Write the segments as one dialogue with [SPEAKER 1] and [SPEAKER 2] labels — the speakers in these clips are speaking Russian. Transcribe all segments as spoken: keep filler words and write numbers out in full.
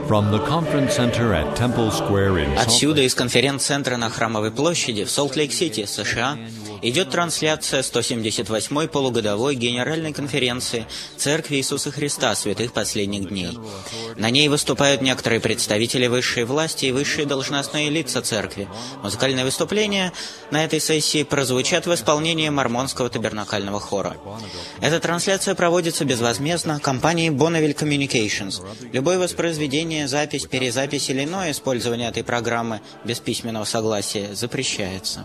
[SPEAKER 1] Отсюда, из конференц-центра на Храмовой площади в Солт-Лейк-Сити, США, идет трансляция сто семьдесят восьмой полугодовой Генеральной конференции Церкви Иисуса Христа Святых Последних Дней. На ней выступают некоторые представители высшей власти и высшие должностные лица Церкви. Музыкальные выступления на этой сессии прозвучат в исполнении Мормонского табернакального хора. Эта трансляция проводится безвозмездно компанией Bonneville Communications. Любое воспроизведение, запись, перезапись или иное использование этой программы без письменного согласия запрещается.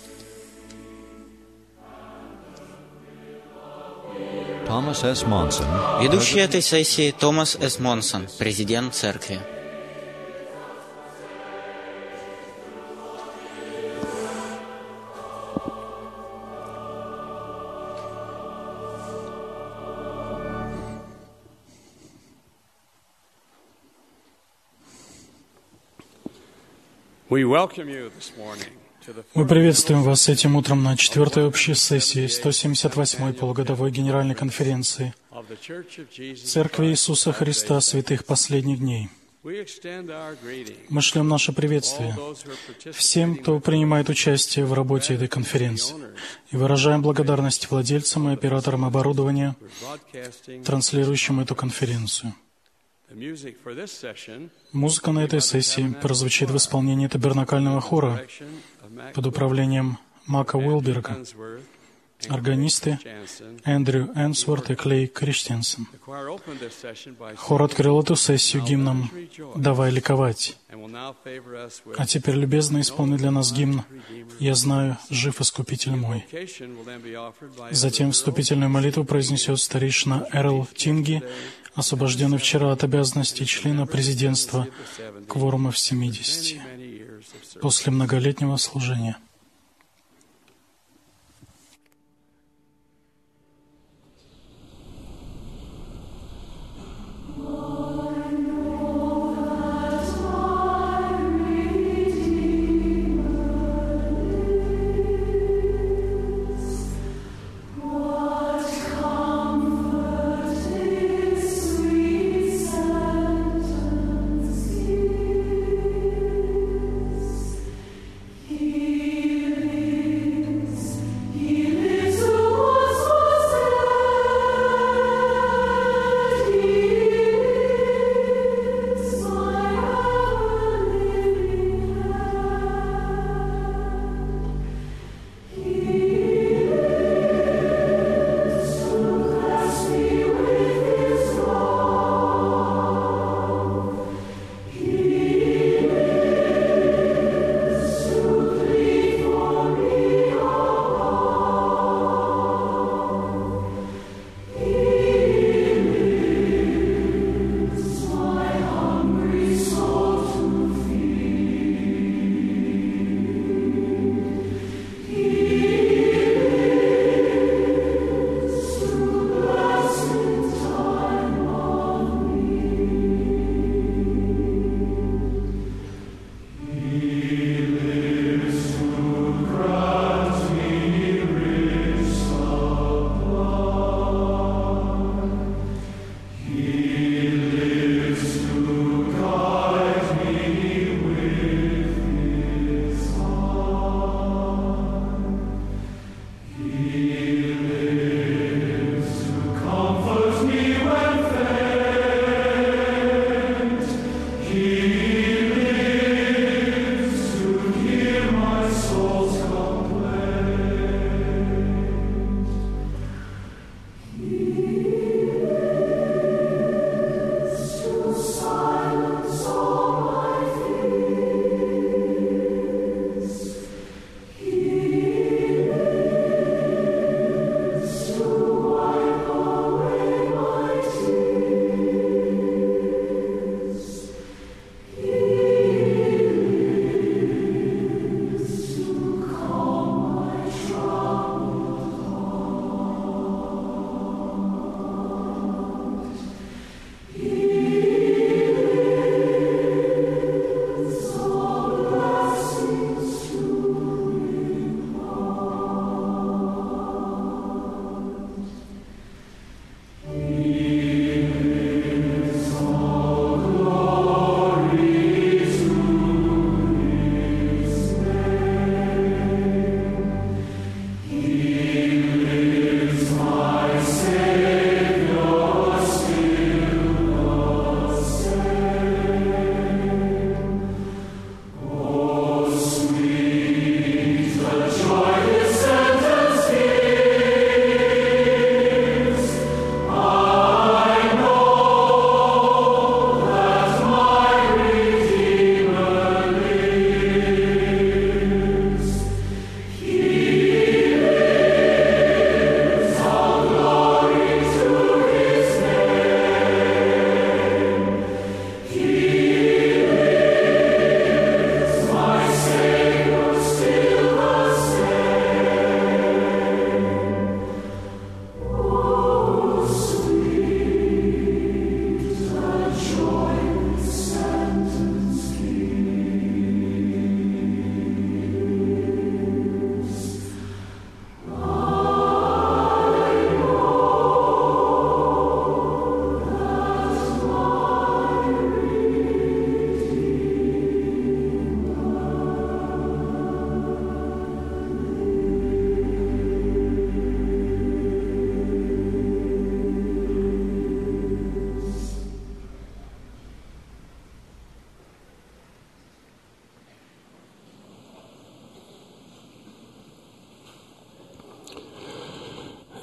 [SPEAKER 2] Thomas S. Monson,
[SPEAKER 1] ведущий этой сессии Томас С. Монсон, президент церкви.
[SPEAKER 3] Мы приветствуем вас этим утром на четвертой общей сессии сто семьдесят восьмой полугодовой Генеральной конференции Церкви Иисуса Христа Святых Последних Дней. Мы шлем наше приветствие всем, кто принимает участие в работе этой конференции, и выражаем благодарность владельцам и операторам оборудования, транслирующим эту конференцию. Музыка на этой сессии прозвучит в исполнении табернакального хора под управлением Мака Уилберга, органисты Эндрю Энсворт и Клей Кристенсен. Хор открыл эту сессию гимном «Давай ликовать». А теперь любезно исполни для нас гимн «Я знаю, жив Искупитель мой». Затем вступительную молитву произнесет старейшина Эрл Тинги, освобожденный вчера от обязанностей члена президентства кворума в семидесяти, после многолетнего служения.
[SPEAKER 4] He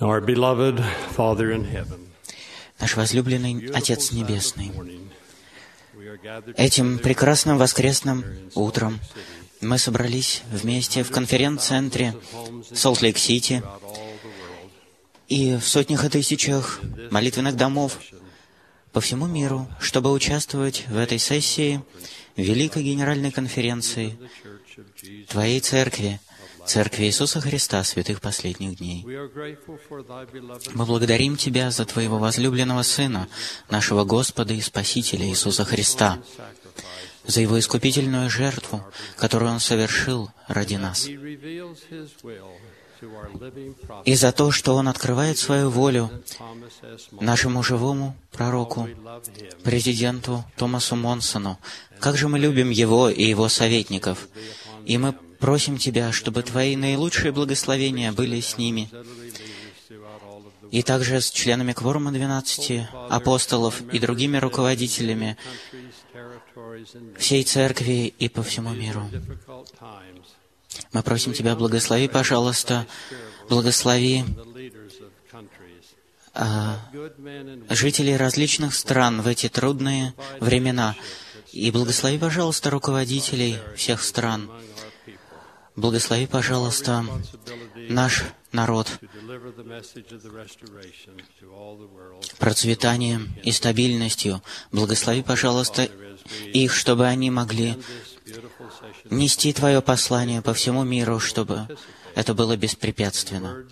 [SPEAKER 4] Our beloved Father in heaven,
[SPEAKER 1] наш возлюбленный Отец Небесный, этим прекрасным воскресным утром мы собрались вместе в конференц-центре Солт-Лейк-Сити и в сотнях и тысячах молитвенных домов по всему миру, чтобы участвовать в этой сессии Великой Генеральной Конференции Твоей Церкви, Церкви Иисуса Христа святых последних дней. Мы благодарим Тебя за Твоего возлюбленного Сына, нашего Господа и Спасителя Иисуса Христа, за Его искупительную жертву, которую Он совершил ради нас, и за то, что Он открывает свою волю нашему живому пророку, президенту Томасу Монсону. Как же мы любим его и его советников, и мы просим Тебя, чтобы Твои наилучшие благословения были с ними, и также с членами кворума двенадцати апостолов и другими руководителями всей Церкви и по всему миру. Мы просим Тебя, благослови, пожалуйста, благослови а, жителей различных стран в эти трудные времена, и благослови, пожалуйста, руководителей всех стран. Благослови, пожалуйста, наш народ процветанием и стабильностью. Благослови, пожалуйста, их, чтобы они могли нести Твое послание по всему миру, чтобы это было беспрепятственно.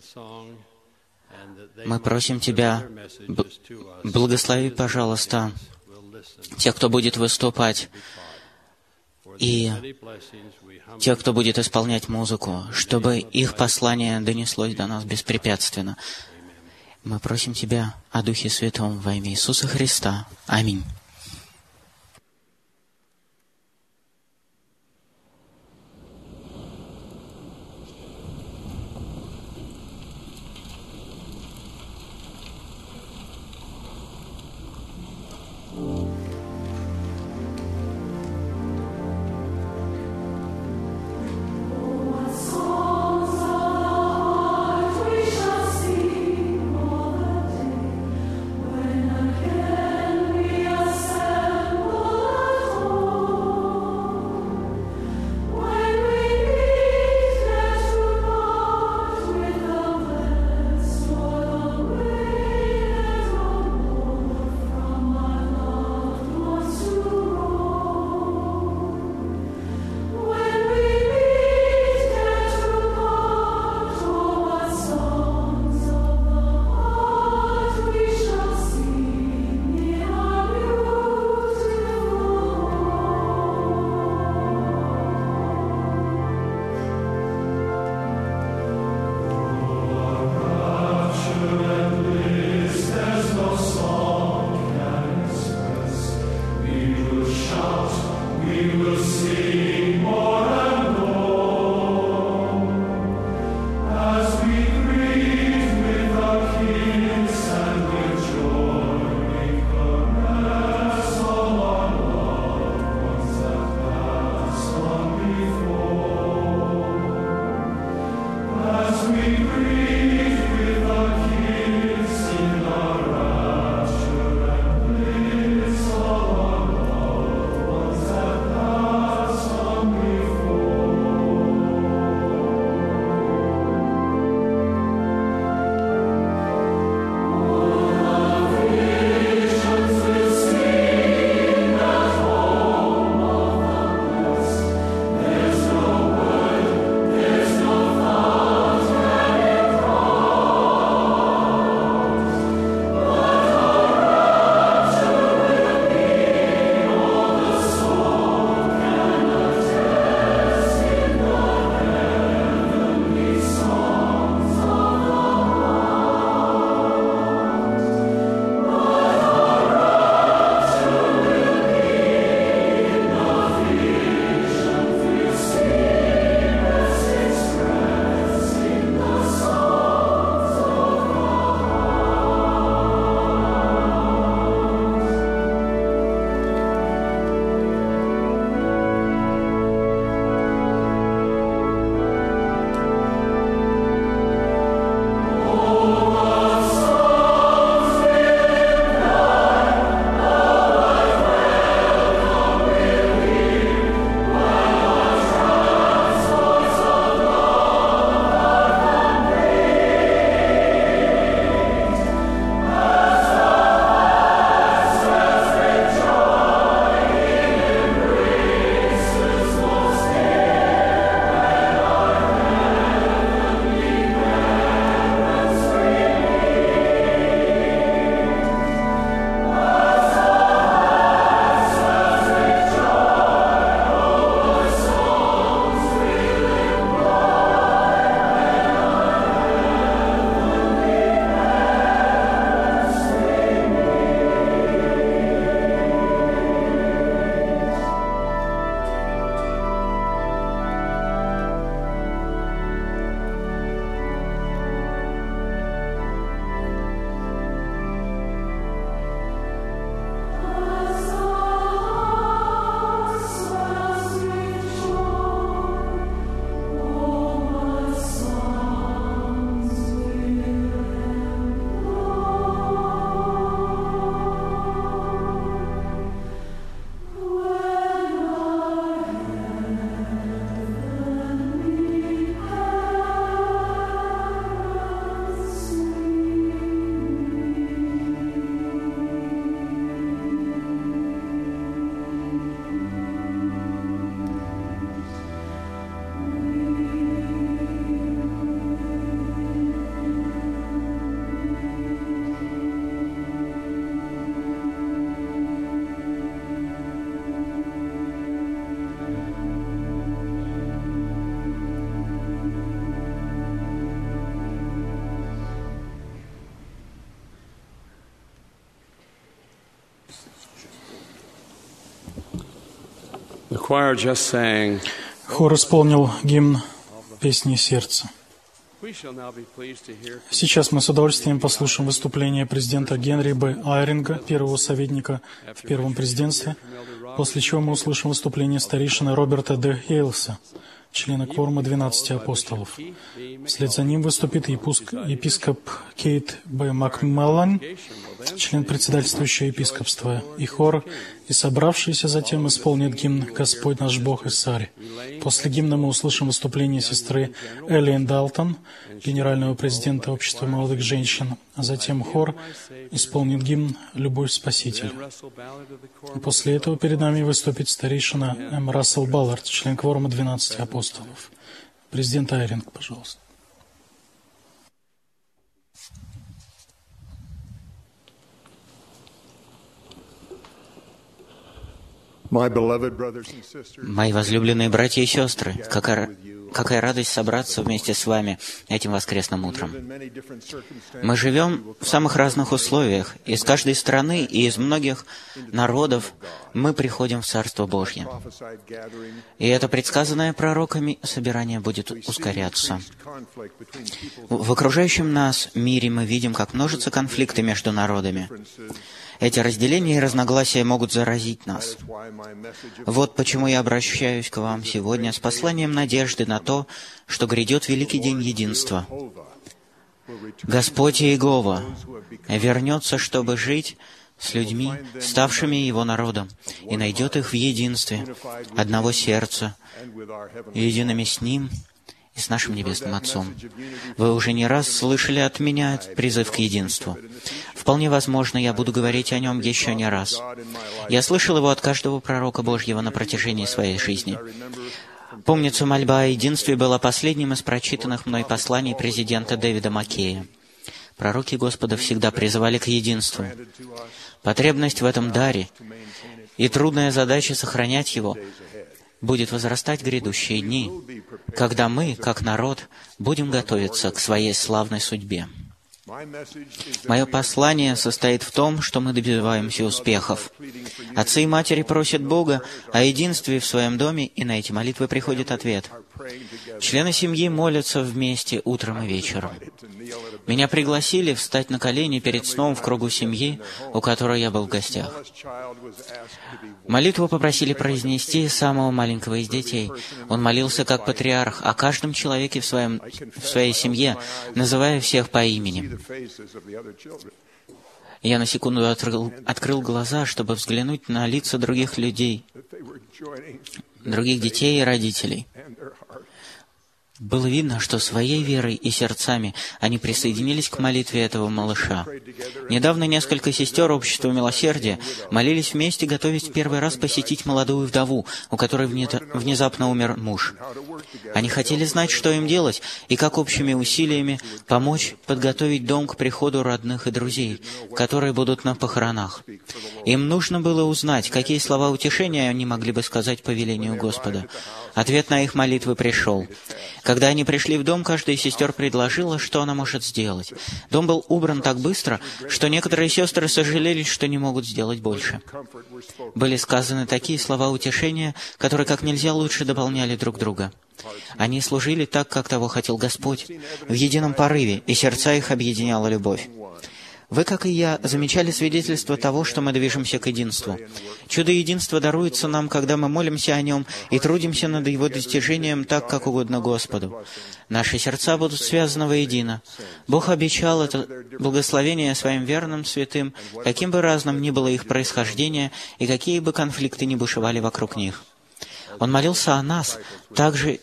[SPEAKER 1] Мы просим Тебя, благослови, пожалуйста, тех, кто будет выступать, и тех, кто будет исполнять музыку, чтобы их послание донеслось до нас беспрепятственно. Мы просим Тебя о Духе Святом во имя Иисуса Христа. Аминь.
[SPEAKER 5] Sing all the day when again we are
[SPEAKER 3] Хор исполнил гимн «Песни сердца». Сейчас мы с удовольствием послушаем выступление президента Генри Б. Айринга, первого советника в первом президентстве, после чего мы услышим выступление старейшины Роберта Д. Хейлса, члена кворума двенадцати апостолов. Вслед за ним выступит епископ Кейт Б. Макмеллан, член председательствующего епископства, и хор, и собравшиеся затем исполнят гимн «Господь наш Бог и Царь». После гимна мы услышим выступление сестры Эллиен Далтон, генерального президента Общества молодых женщин, а затем хор исполнит гимн «Любовь Спасителя». После этого перед нами выступит старейшина М. Рассел Баллард, член кворума двенадцати апостолов. Президент Айринг, пожалуйста.
[SPEAKER 1] Мои возлюбленные братья и сестры, какая, какая радость собраться вместе с вами этим воскресным утром. Мы живем в самых разных условиях. Из каждой страны и из многих народов мы приходим в Царство Божье. И это предсказанное пророками собирание будет ускоряться. В окружающем нас мире мы видим, как множатся конфликты между народами. Эти разделения и разногласия могут заразить нас. Вот почему я обращаюсь к вам сегодня с посланием надежды на то, что грядет великий день единства. Господь Иегова вернется, чтобы жить с людьми, ставшими Его народом, и найдет их в единстве, одного сердца, едиными с Ним и с нашим Небесным Отцом. Вы уже не раз слышали от меня призыв к единству. Вполне возможно, я буду говорить о нем еще не раз. Я слышал его от каждого пророка Божьего на протяжении своей жизни. Помнится, мольба о единстве была последним из прочитанных мной посланий президента Дэвида Маккея. Пророки Господа всегда призывали к единству. Потребность в этом даре и трудная задача сохранять его будет возрастать в грядущие дни, когда мы, как народ, будем готовиться к своей славной судьбе. Мое послание состоит в том, что мы добиваемся успехов. Отцы и матери просят Бога о единстве в своем доме, и на эти молитвы приходит ответ. Члены семьи молятся вместе утром и вечером. Меня пригласили встать на колени перед сном в кругу семьи, у которой я был в гостях. Молитву попросили произнести самого маленького из детей. Он молился как патриарх о каждом человеке в, своем, в своей семье, называя всех по имени. Я на секунду открыл, открыл глаза, чтобы взглянуть на лица других людей, других детей и родителей. Было видно, что своей верой и сердцами они присоединились к молитве этого малыша. Недавно несколько сестер Общества Милосердия молились вместе, готовясь в первый раз посетить молодую вдову, у которой внезапно умер муж. Они хотели знать, что им делать, и как общими усилиями помочь подготовить дом к приходу родных и друзей, которые будут на похоронах. Им нужно было узнать, какие слова утешения они могли бы сказать по велению Господа. Ответ на их молитвы пришел. Когда они пришли в дом, каждая из сестер предложила, что она может сделать. Дом был убран так быстро, что некоторые сестры сожалели, что не могут сделать больше. Были сказаны такие слова утешения, которые как нельзя лучше дополняли друг друга. Они служили так, как того хотел Господь, в едином порыве, и сердца их объединяла любовь. Вы, как и я, замечали свидетельство того, что мы движемся к единству. Чудо единства даруется нам, когда мы молимся о нем и трудимся над его достижением так, как угодно Господу. Наши сердца будут связаны воедино. Бог обещал это благословение своим верным святым, каким бы разным ни было их происхождение и какие бы конфликты ни бушевали вокруг них. Он молился о нас, так же,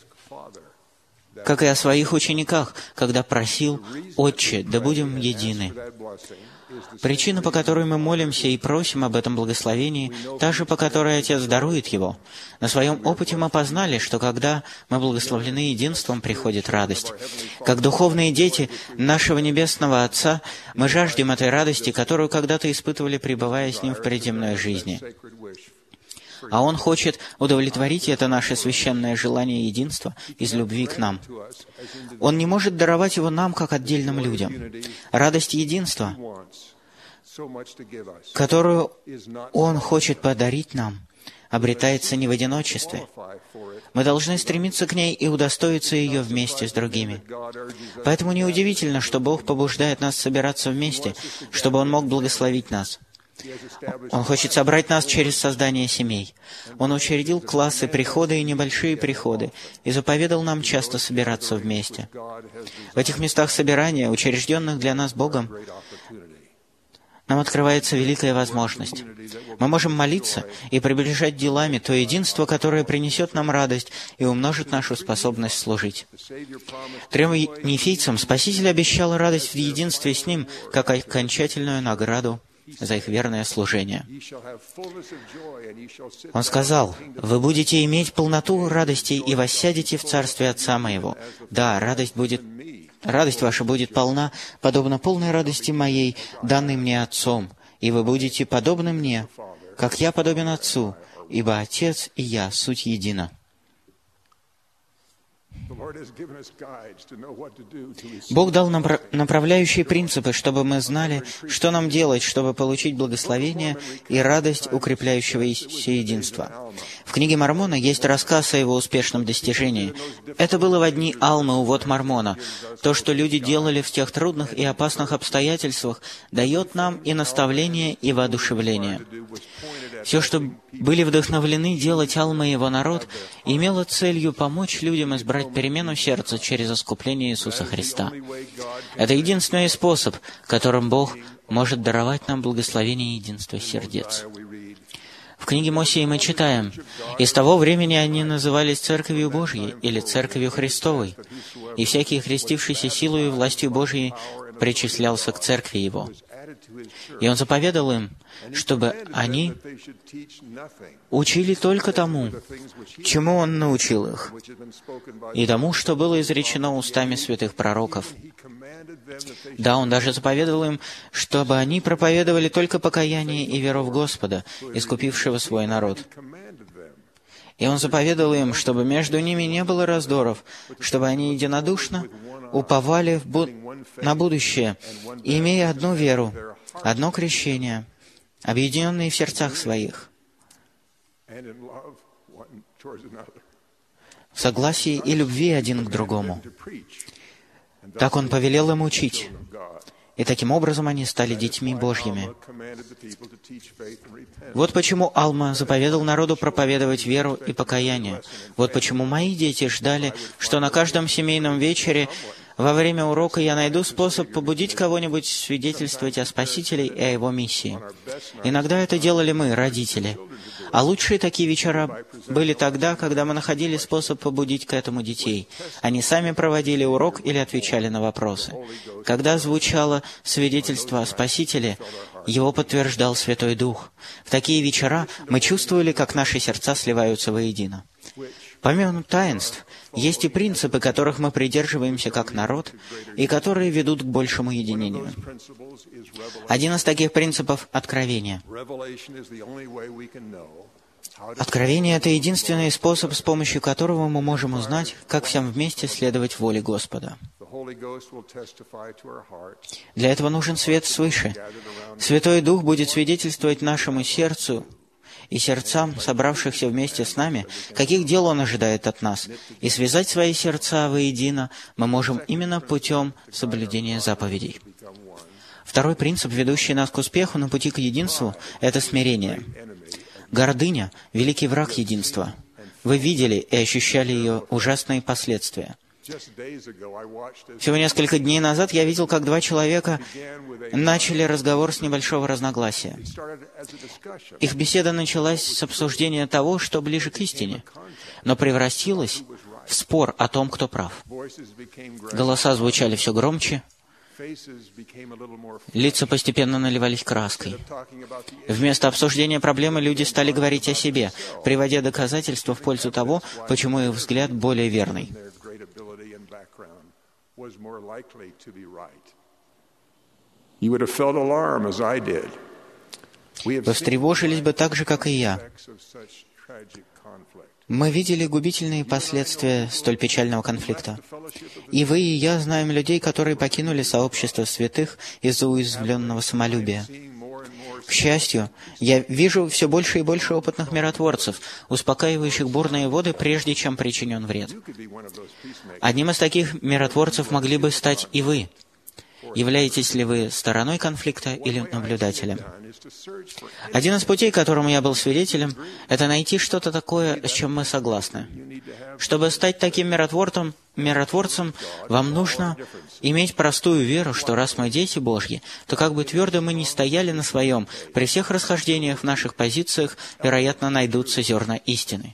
[SPEAKER 1] как и о своих учениках, когда просил: «Отче, да будем едины». Причина, по которой мы молимся и просим об этом благословении, та же, по которой Отец дарует его. На своем опыте мы познали, что когда мы благословлены единством, приходит радость. Как духовные дети нашего Небесного Отца, мы жаждем этой радости, которую когда-то испытывали, пребывая с Ним в предземной жизни. А Он хочет удовлетворить это наше священное желание единства из любви к нам. Он не может даровать его нам, как отдельным людям. Радость единства которую Он хочет подарить нам, обретается не в одиночестве. Мы должны стремиться к ней и удостоиться ее вместе с другими. Поэтому неудивительно, что Бог побуждает нас собираться вместе, чтобы Он мог благословить нас. Он хочет собрать нас через создание семей. Он учредил классы прихода и небольшие приходы и заповедал нам часто собираться вместе. В этих местах собирания, учрежденных для нас Богом, нам открывается великая возможность. Мы можем молиться и приближать делами то единство, которое принесет нам радость и умножит нашу способность служить. Трем нефийцам Спаситель обещал радость в единстве с Ним, как окончательную награду за их верное служение. Он сказал: «Вы будете иметь полноту радости и воссядете в Царстве Отца Моего. Да, радость будет Радость ваша будет полна, подобно полной радости моей, данной мне Отцом, и вы будете подобны мне, как я подобен Отцу, ибо Отец и я суть едино». Бог дал нам направляющие принципы, чтобы мы знали, что нам делать, чтобы получить благословение и радость укрепляющегося единства. В книге Мормона есть рассказ о его успешном достижении. Это было во дни Алмы, увод Мормона. То, что люди делали в тех трудных и опасных обстоятельствах, дает нам и наставление, и воодушевление. Все, что были вдохновлены делать Алма и его народ, имело целью помочь людям избрать перемену сердца через искупление Иисуса Христа. Это единственный способ, которым Бог может даровать нам благословение единства сердец. В книге Мосии мы читаем: «И с того времени они назывались Церковью Божьей или Церковью Христовой, и всякий, хрестившийся силою и властью Божьей, причислялся к Церкви Его». И Он заповедал им, чтобы они учили только тому, чему Он научил их, и тому, что было изречено устами святых пророков. Да, Он даже заповедовал им, чтобы они проповедовали только покаяние и веру в Господа, искупившего свой народ. И Он заповедовал им, чтобы между ними не было раздоров, чтобы они единодушно уповали в бу- на будущее, имея одну веру, одно крещение, объединенные в сердцах своих, в согласии и любви один к другому. Так Он повелел им учить, и таким образом они стали детьми Божьими. Вот почему Алма заповедал народу проповедовать веру и покаяние. Вот почему мои дети ждали, что на каждом семейном вечере во время урока я найду способ побудить кого-нибудь свидетельствовать о Спасителе и о Его миссии. Иногда это делали мы, родители. А лучшие такие вечера были тогда, когда мы находили способ побудить к этому детей. Они сами проводили урок или отвечали на вопросы. Когда звучало свидетельство о Спасителе, его подтверждал Святой Дух. В такие вечера мы чувствовали, как наши сердца сливаются воедино. Помимо таинств, есть и принципы, которых мы придерживаемся как народ, и которые ведут к большему единению. Один из таких принципов — откровение. Откровение — это единственный способ, с помощью которого мы можем узнать, как всем вместе следовать воле Господа. Для этого нужен свет свыше. Святой Дух будет свидетельствовать нашему сердцу и сердцам, собравшихся вместе с нами, каких дел Он ожидает от нас, и связать свои сердца воедино мы можем именно путем соблюдения заповедей. Второй принцип, ведущий нас к успеху на пути к единству, — это смирение. Гордыня — великий враг единства. Вы видели и ощущали ее ужасные последствия. Всего несколько дней назад я видел, как два человека начали разговор с небольшого разногласия. Их беседа началась с обсуждения того, что ближе к истине, но превратилась в спор о том, кто прав. Голоса звучали все громче, лица постепенно наливались краской. Вместо обсуждения проблемы люди стали говорить о себе, приводя доказательства в пользу того, почему их взгляд более верный. Вы встревожились бы так же, как и я. Мы видели губительные последствия столь печального конфликта. И вы, и я знаем людей, которые покинули сообщество святых из-за уязвленного самолюбия. К счастью, я вижу все больше и больше опытных миротворцев, успокаивающих бурные воды, прежде чем причинен вред. Одним из таких миротворцев могли бы стать и вы. Являетесь ли вы стороной конфликта или наблюдателем? Один из путей, которому я был свидетелем, это найти что-то такое, с чем мы согласны. Чтобы стать таким миротворцем, миротворцем, вам нужно иметь простую веру, что раз мы дети Божьи, то как бы твердо мы ни стояли на своем, при всех расхождениях в наших позициях, вероятно, найдутся зерна истины.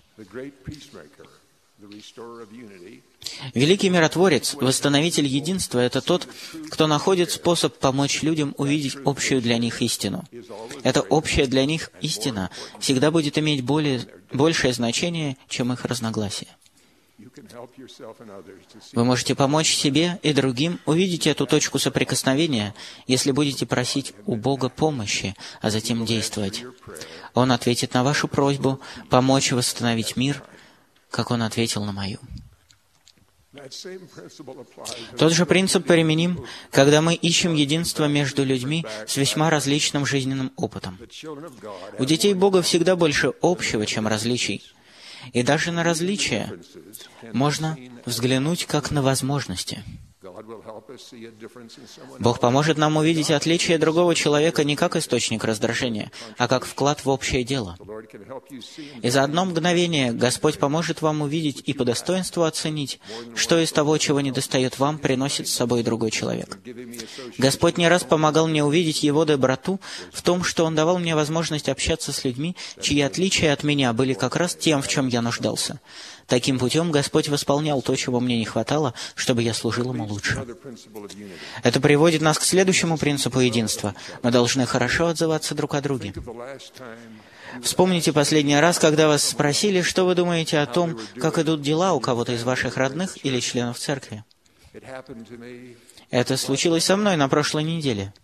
[SPEAKER 1] Великий миротворец, восстановитель единства — это тот, кто находит способ помочь людям увидеть общую для них истину. Эта общая для них истина всегда будет иметь более, большее значение, чем их разногласия. Вы можете помочь себе и другим увидеть эту точку соприкосновения, если будете просить у Бога помощи, а затем действовать. Он ответит на вашу просьбу помочь восстановить мир, как Он ответил на мою. Тот же принцип применим, когда мы ищем единство между людьми с весьма различным жизненным опытом. У детей Бога всегда больше общего, чем различий. И даже на различия можно взглянуть как на возможности. Бог поможет нам увидеть отличие другого человека не как источник раздражения, а как вклад в общее дело. И за одно мгновение Господь поможет вам увидеть и по достоинству оценить, что из того, чего недостает вам, приносит с собой другой человек. Господь не раз помогал мне увидеть Его доброту в том, что Он давал мне возможность общаться с людьми, чьи отличия от меня были как раз тем, в чем я нуждался. Таким путем Господь восполнял то, чего мне не хватало, чтобы я служил Ему лучше. Это приводит нас к следующему принципу единства. Мы должны хорошо отзываться друг о друге. Вспомните последний раз, когда вас спросили, что вы думаете о том, как идут дела у кого-то из ваших родных или членов церкви. Это случилось со мной на прошлой неделе.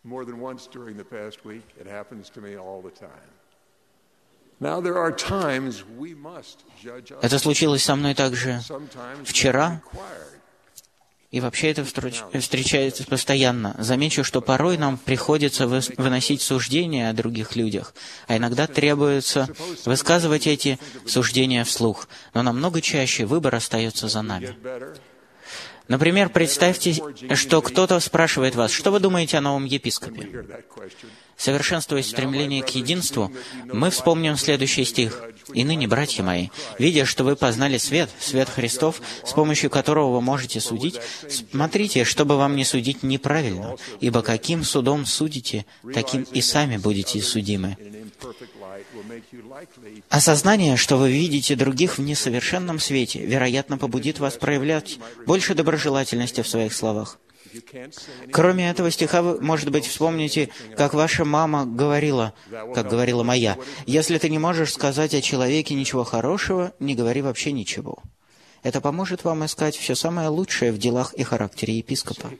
[SPEAKER 1] Это случилось со мной также вчера, и вообще это встречается постоянно. Замечу, что порой нам приходится выносить суждения о других людях, а иногда требуется высказывать эти суждения вслух, но намного чаще выбор остается за нами. Например, представьте, что кто-то спрашивает вас, что вы думаете о новом епископе? Совершенствуясь в стремлении к единству, мы вспомним следующий стих. «И ныне, братья мои, видя, что вы познали свет, свет Христов, с помощью которого вы можете судить, смотрите, чтобы вам не судить неправильно, ибо каким судом судите, таким и сами будете судимы». Осознание, что вы видите других в несовершенном свете, вероятно, побудит вас проявлять больше доброжелательности в своих словах. Кроме этого стиха, вы, может быть, вспомните, как ваша мама говорила, как говорила моя, «Если ты не можешь сказать о человеке ничего хорошего, не говори вообще ничего». Это поможет вам искать все самое лучшее в делах и характере епископа.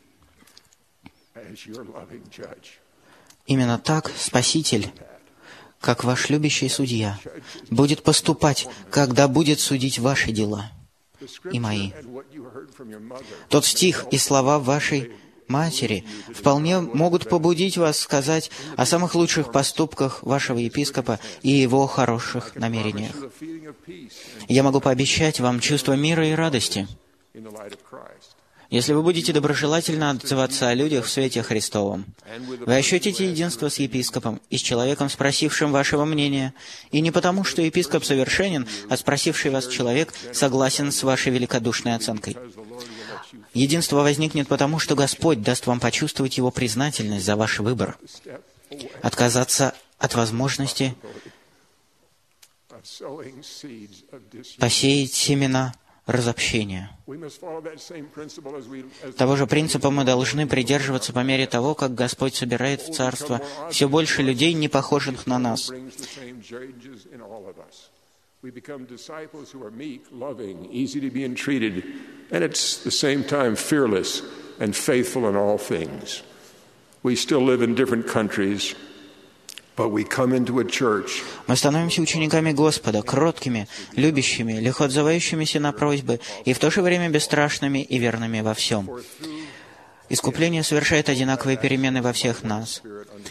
[SPEAKER 1] Именно так Спаситель, как ваш любящий судья, будет поступать, когда будет судить ваши дела и мои. Тот стих и слова вашей матери вполне могут побудить вас сказать о самых лучших поступках вашего епископа и его хороших намерениях. Я могу пообещать вам чувство мира и радости, если вы будете доброжелательно отзываться о людях в свете Христовом. Вы ощутите единство с епископом и с человеком, спросившим вашего мнения, и не потому, что епископ совершенен, а спросивший вас человек согласен с вашей великодушной оценкой. Единство возникнет потому, что Господь даст вам почувствовать Его признательность за ваш выбор, отказаться от возможности посеять семена разобщения. Того же принципа мы должны придерживаться по мере того, как Господь собирает в Царство все больше людей, не похожих на нас. We become disciples who are meek, loving, easy to be entreated, and at the same time fearless and faithful in all things. We still live in different countries, but we come into a church. Мы становимся учениками Господа, кроткими, любящими, легко отзывающимися на просьбы, и в то же время бесстрашными и верными во всем. Искупление совершает одинаковые перемены во всех нас.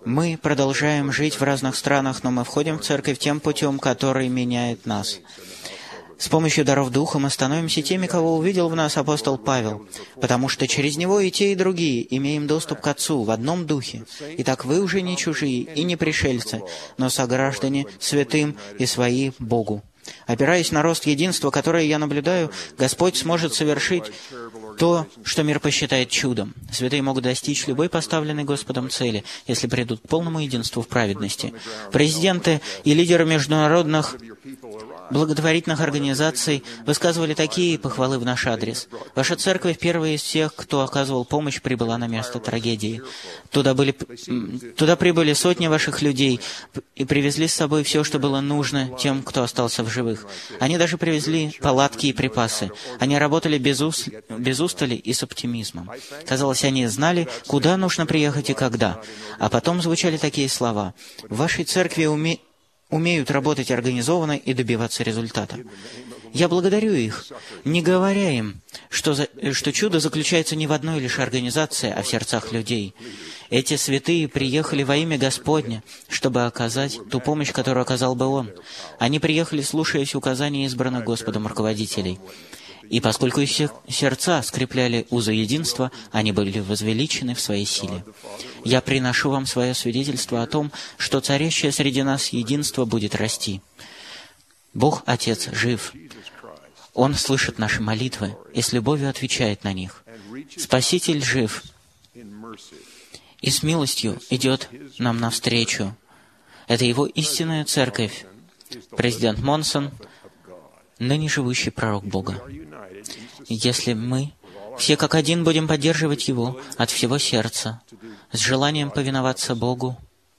[SPEAKER 1] Мы продолжаем жить в разных странах, но мы входим в церковь тем путем, который меняет нас. С помощью даров Духа мы становимся теми, кого увидел в нас апостол Павел, потому что через него и те, и другие имеем доступ к Отцу в одном Духе. Итак, вы уже не чужие и не пришельцы, но сограждане святым и свои Богу. Опираясь на рост единства, которое я наблюдаю, Господь сможет совершить то, что мир посчитает чудом. Святые могут достичь любой поставленной Господом цели, если придут к полному единству в праведности. Президенты и лидеры международных благотворительных организаций высказывали такие похвалы в наш адрес. Ваша церковь, первая из всех, кто оказывал помощь, прибыла на место трагедии. Туда, были, туда прибыли сотни ваших людей и привезли с собой все, что было нужно тем, кто остался в живых. Они даже привезли палатки и припасы. Они работали без, ус, без устали и с оптимизмом. Казалось, они знали, куда нужно приехать и когда. А потом звучали такие слова. «В вашей церкви уме... умеют работать организованно и добиваться результата». Я благодарю их, не говоря им, что, за, что чудо заключается не в одной лишь организации, а в сердцах людей. Эти святые приехали во имя Господне, чтобы оказать ту помощь, которую оказал бы Он. Они приехали, слушаясь указаний избранных Господом руководителей. И поскольку их сердца скрепляли узы единства, они были возвеличены в своей силе. Я приношу вам свое свидетельство о том, что царящее среди нас единство будет расти. Бог Отец жив. Он слышит наши молитвы и с любовью отвечает на них. Спаситель жив и с милостью идет нам навстречу. Это Его истинная церковь, президент Монсон, ныне живущий пророк Бога. Если мы все как один будем поддерживать Его от всего сердца, с желанием повиноваться Богу,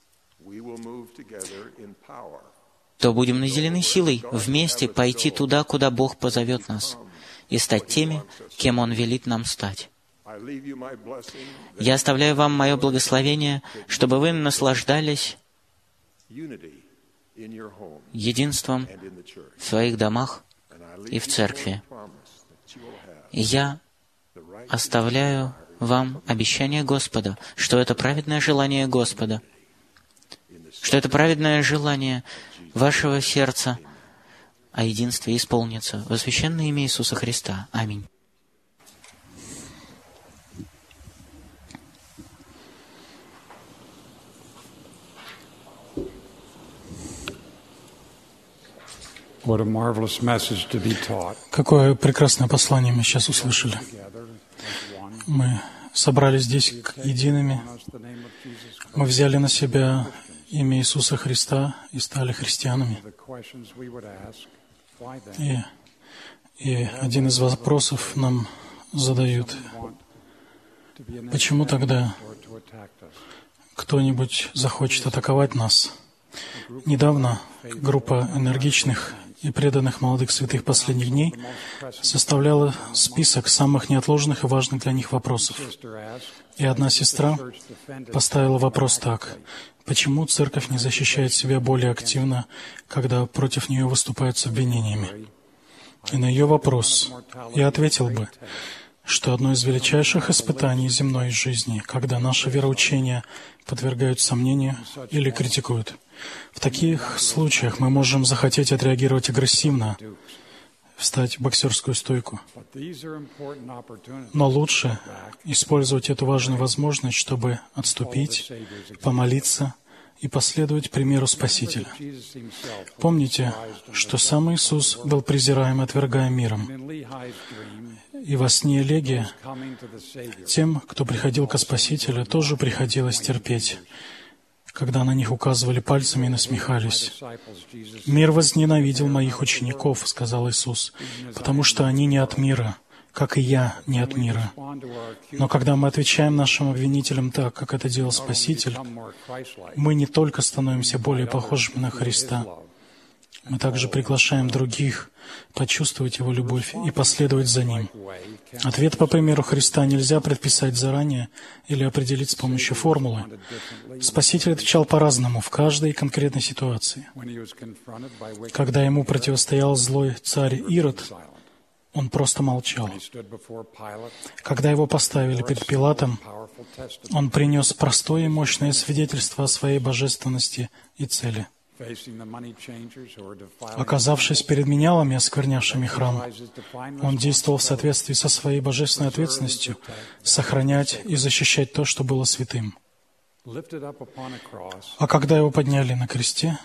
[SPEAKER 1] то будем наделены силой вместе пойти туда, куда Бог позовет нас, и стать теми, кем Он велит нам стать. Я оставляю вам мое благословение, чтобы вы наслаждались единством в своих домах и в церкви. И я оставляю вам обещание Господа, что это праведное желание Господа, что это праведное желание вашего сердца о единстве исполнится во священное имя Иисуса Христа. Аминь.
[SPEAKER 3] Какое прекрасное послание мы сейчас услышали. Мы собрались здесь едиными. Мы взяли на себя имя Иисуса Христа и стали христианами. И, и один из вопросов нам задают: почему тогда кто-нибудь захочет атаковать нас? Недавно группа энергичных и преданных молодых святых последних дней составляла список самых неотложных и важных для них вопросов. И одна сестра поставила вопрос так: почему церковь не защищает себя более активно, когда против нее выступают с обвинениями? И на ее вопрос я ответил бы, что одно из величайших испытаний земной жизни, когда наше вероучение подвергают сомнению или критикуют. В таких случаях мы можем захотеть отреагировать агрессивно, встать в боксерскую стойку. Но лучше использовать эту важную возможность, чтобы отступить, помолиться и последовать примеру Спасителя. Помните, что сам Иисус был презираем и отвергаем миром. И во сне Легия тем, кто приходил ко Спасителю, тоже приходилось терпеть, когда на них указывали пальцами и насмехались. «Мир возненавидел моих учеников», — сказал Иисус, «потому что они не от мира, как и я не от мира». Но когда мы отвечаем нашим обвинителям так, как это делал Спаситель, мы не только становимся более похожими на Христа, мы также приглашаем других почувствовать Его любовь и последовать за Ним. Ответ по примеру Христа нельзя предписать заранее или определить с помощью формулы. Спаситель отвечал по-разному в каждой конкретной ситуации. Когда Ему противостоял злой царь Ирод, Он просто молчал. Когда его поставили перед Пилатом, он принес простое и мощное свидетельство о своей божественности и цели. Оказавшись перед менялами, осквернявшими храм, он действовал в соответствии со своей божественной ответственностью сохранять и защищать то, что было святым. А когда его подняли на кресте,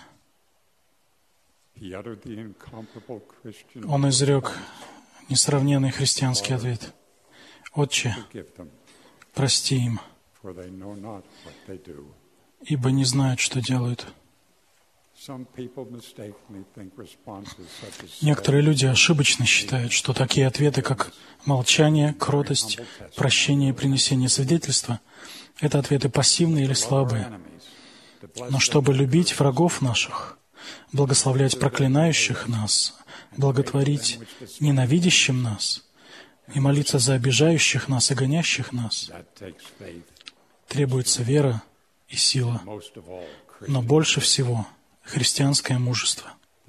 [SPEAKER 3] он изрек несравненный христианский ответ: «Отче, прости им, ибо не знают, что делают». Некоторые люди ошибочно считают, что такие ответы, как молчание, кротость, прощение и принесение свидетельства, это ответы пассивные или слабые. Но чтобы любить врагов наших, благословлять проклинающих нас, благотворить ненавидящим нас и молиться за обижающих нас и гонящих нас, требуется вера и сила, но больше всего христианское мужество.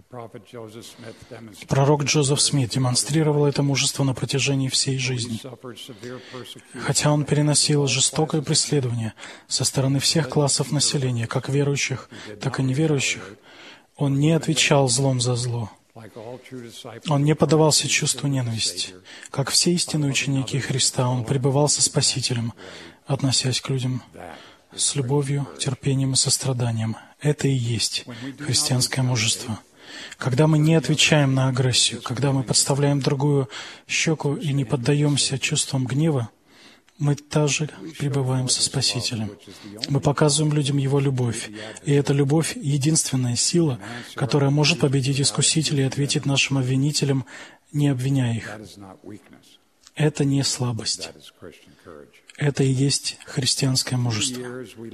[SPEAKER 3] Пророк Джозеф Смит демонстрировал это мужество на протяжении всей жизни. Хотя он переносил жестокое преследование со стороны всех классов населения, как верующих, так и неверующих, он не отвечал злом за зло. Он не поддавался чувству ненависти. Как все истинные ученики Христа, он пребывал со Спасителем, относясь к людям с любовью, терпением и состраданием. Это и есть христианское мужество. Когда мы не отвечаем на агрессию, когда мы подставляем другую щеку и не поддаемся чувствам гнева, мы также пребываем со Спасителем. Мы показываем людям Его любовь. И эта любовь — единственная сила, которая может победить искусителей и ответить нашим обвинителям, не обвиняя их. Это не слабость. Это и есть христианское мужество.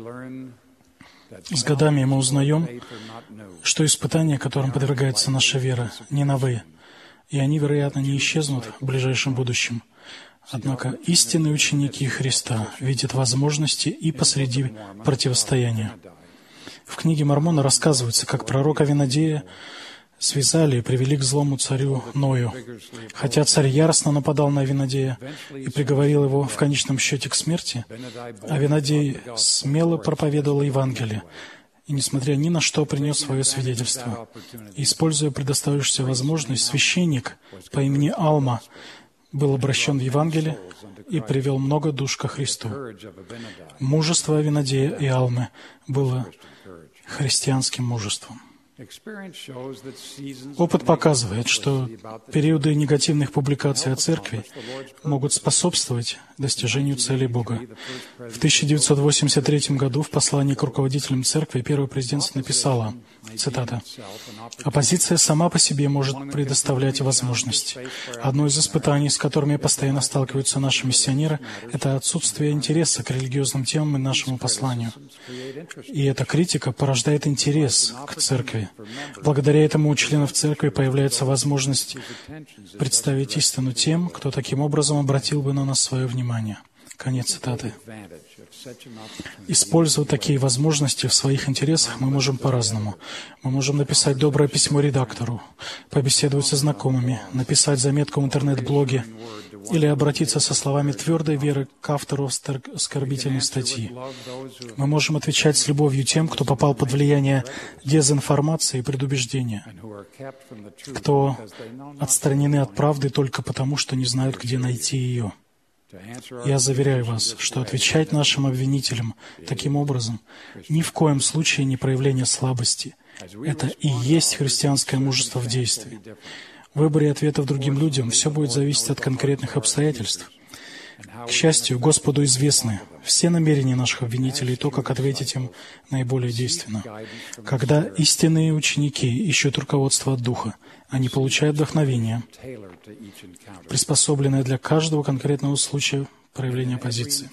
[SPEAKER 3] С годами мы узнаем, что испытания, которым подвергается наша вера, не новые, и они, вероятно, не исчезнут в ближайшем будущем. Однако истинные ученики Христа видят возможности и посреди противостояния. В книге Мормона рассказывается, как пророка Авинадея связали и привели к злому царю Ною. Хотя царь яростно нападал на Авинадея и приговорил его в конечном счете к смерти, Авинадей смело проповедовал Евангелие и, несмотря ни на что, принес свое свидетельство. И, используя предоставившуюся возможность, священник по имени Алма был обращен в Евангелие и привел много душ ко Христу. Мужество Авинадея и Алмы было христианским мужеством. Опыт показывает, что периоды негативных публикаций о церкви могут способствовать достижению целей Бога. В тысяча девятьсот восемьдесят третьем году в послании к руководителям церкви первая президентство написала, цитата, «Оппозиция сама по себе может предоставлять возможности. Одно из испытаний, с которыми постоянно сталкиваются наши миссионеры, это отсутствие интереса к религиозным темам и нашему посланию. И эта критика порождает интерес к церкви. Благодаря этому у членов церкви появляется возможность представить истину тем, кто таким образом обратил бы на нас свое внимание». Конец цитаты. Использовать такие возможности в своих интересах мы можем по-разному. Мы можем написать доброе письмо редактору, побеседовать со знакомыми, написать заметку в интернет-блоге или обратиться со словами твердой веры к автору оскорбительной статьи. Мы можем отвечать с любовью тем, кто попал под влияние дезинформации и предубеждения, кто отстранены от правды только потому, что не знают, где найти ее. Я заверяю вас, что отвечать нашим обвинителям таким образом ни в коем случае не проявление слабости. Это и есть христианское мужество в действии. В выборе ответов другим людям все будет зависеть от конкретных обстоятельств. К счастью, Господу известны все намерения наших обвинителей и то, как ответить им наиболее действенно. Когда истинные ученики ищут руководство от Духа, они получают вдохновение, приспособленное для каждого конкретного случая проявления позиции.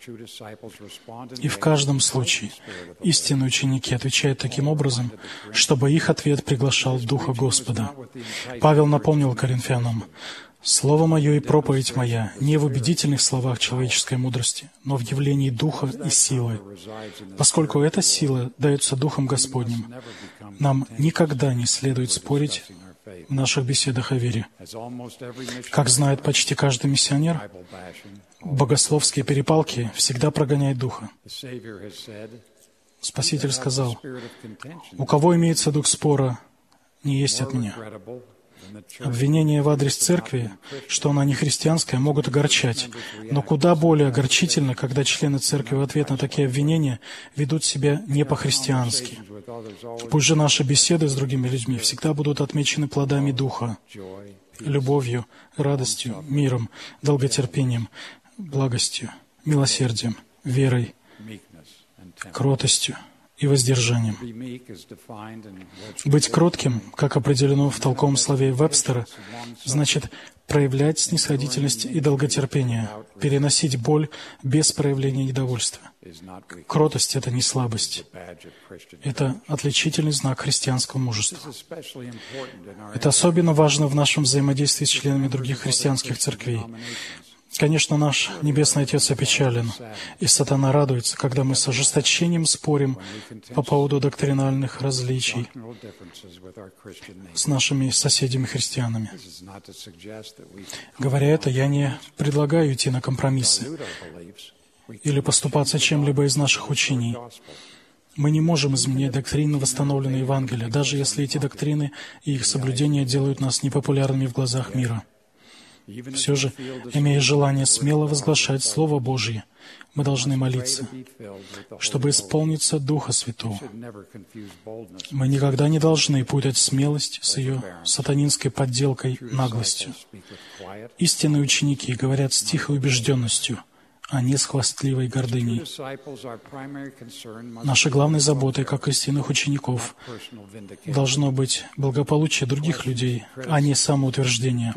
[SPEAKER 3] И в каждом случае истинные ученики отвечают таким образом, чтобы их ответ приглашал Духа Господа. Павел напомнил Коринфянам: «Слово мое и проповедь моя не в убедительных словах человеческой мудрости, но в явлении Духа и силы. Поскольку эта сила дается Духом Господним, нам никогда не следует спорить в наших беседах о вере. Как знает почти каждый миссионер, богословские перепалки всегда прогоняют духа. Спаситель сказал: «У кого имеется дух спора, не есть от меня». Обвинения в адрес церкви, что она не христианская, могут огорчать, но куда более огорчительно, когда члены церкви в ответ на такие обвинения ведут себя не по-христиански. Пусть же наши беседы с другими людьми всегда будут отмечены плодами Духа, любовью, радостью, миром, долготерпением, благостью, милосердием, верой, кротостью и воздержанием. Быть кротким, как определено в толковом слове Вебстера, значит проявлять снисходительность и долготерпение, переносить боль без проявления недовольства. Кротость — это не слабость. Это отличительный знак христианского мужества. Это особенно важно в нашем взаимодействии с членами других христианских церквей. Конечно, наш Небесный Отец опечален, и сатана радуется, когда мы с ожесточением спорим по поводу доктринальных различий с нашими соседями-христианами. Говоря это, я не предлагаю идти на компромиссы или поступаться чем-либо из наших учений. Мы не можем изменять доктрины, восстановленные Евангелия, даже если эти доктрины и их соблюдение делают нас непопулярными в глазах мира. Все же, имея желание смело возглашать Слово Божье, мы должны молиться, чтобы исполниться Духа Святого. Мы никогда не должны путать смелость с ее сатанинской подделкой наглостью. Истинные ученики говорят с тихой убежденностью, а не с хвастливой гордыней. Нашей главной заботой, как истинных учеников, должно быть благополучие других людей, а не самоутверждение.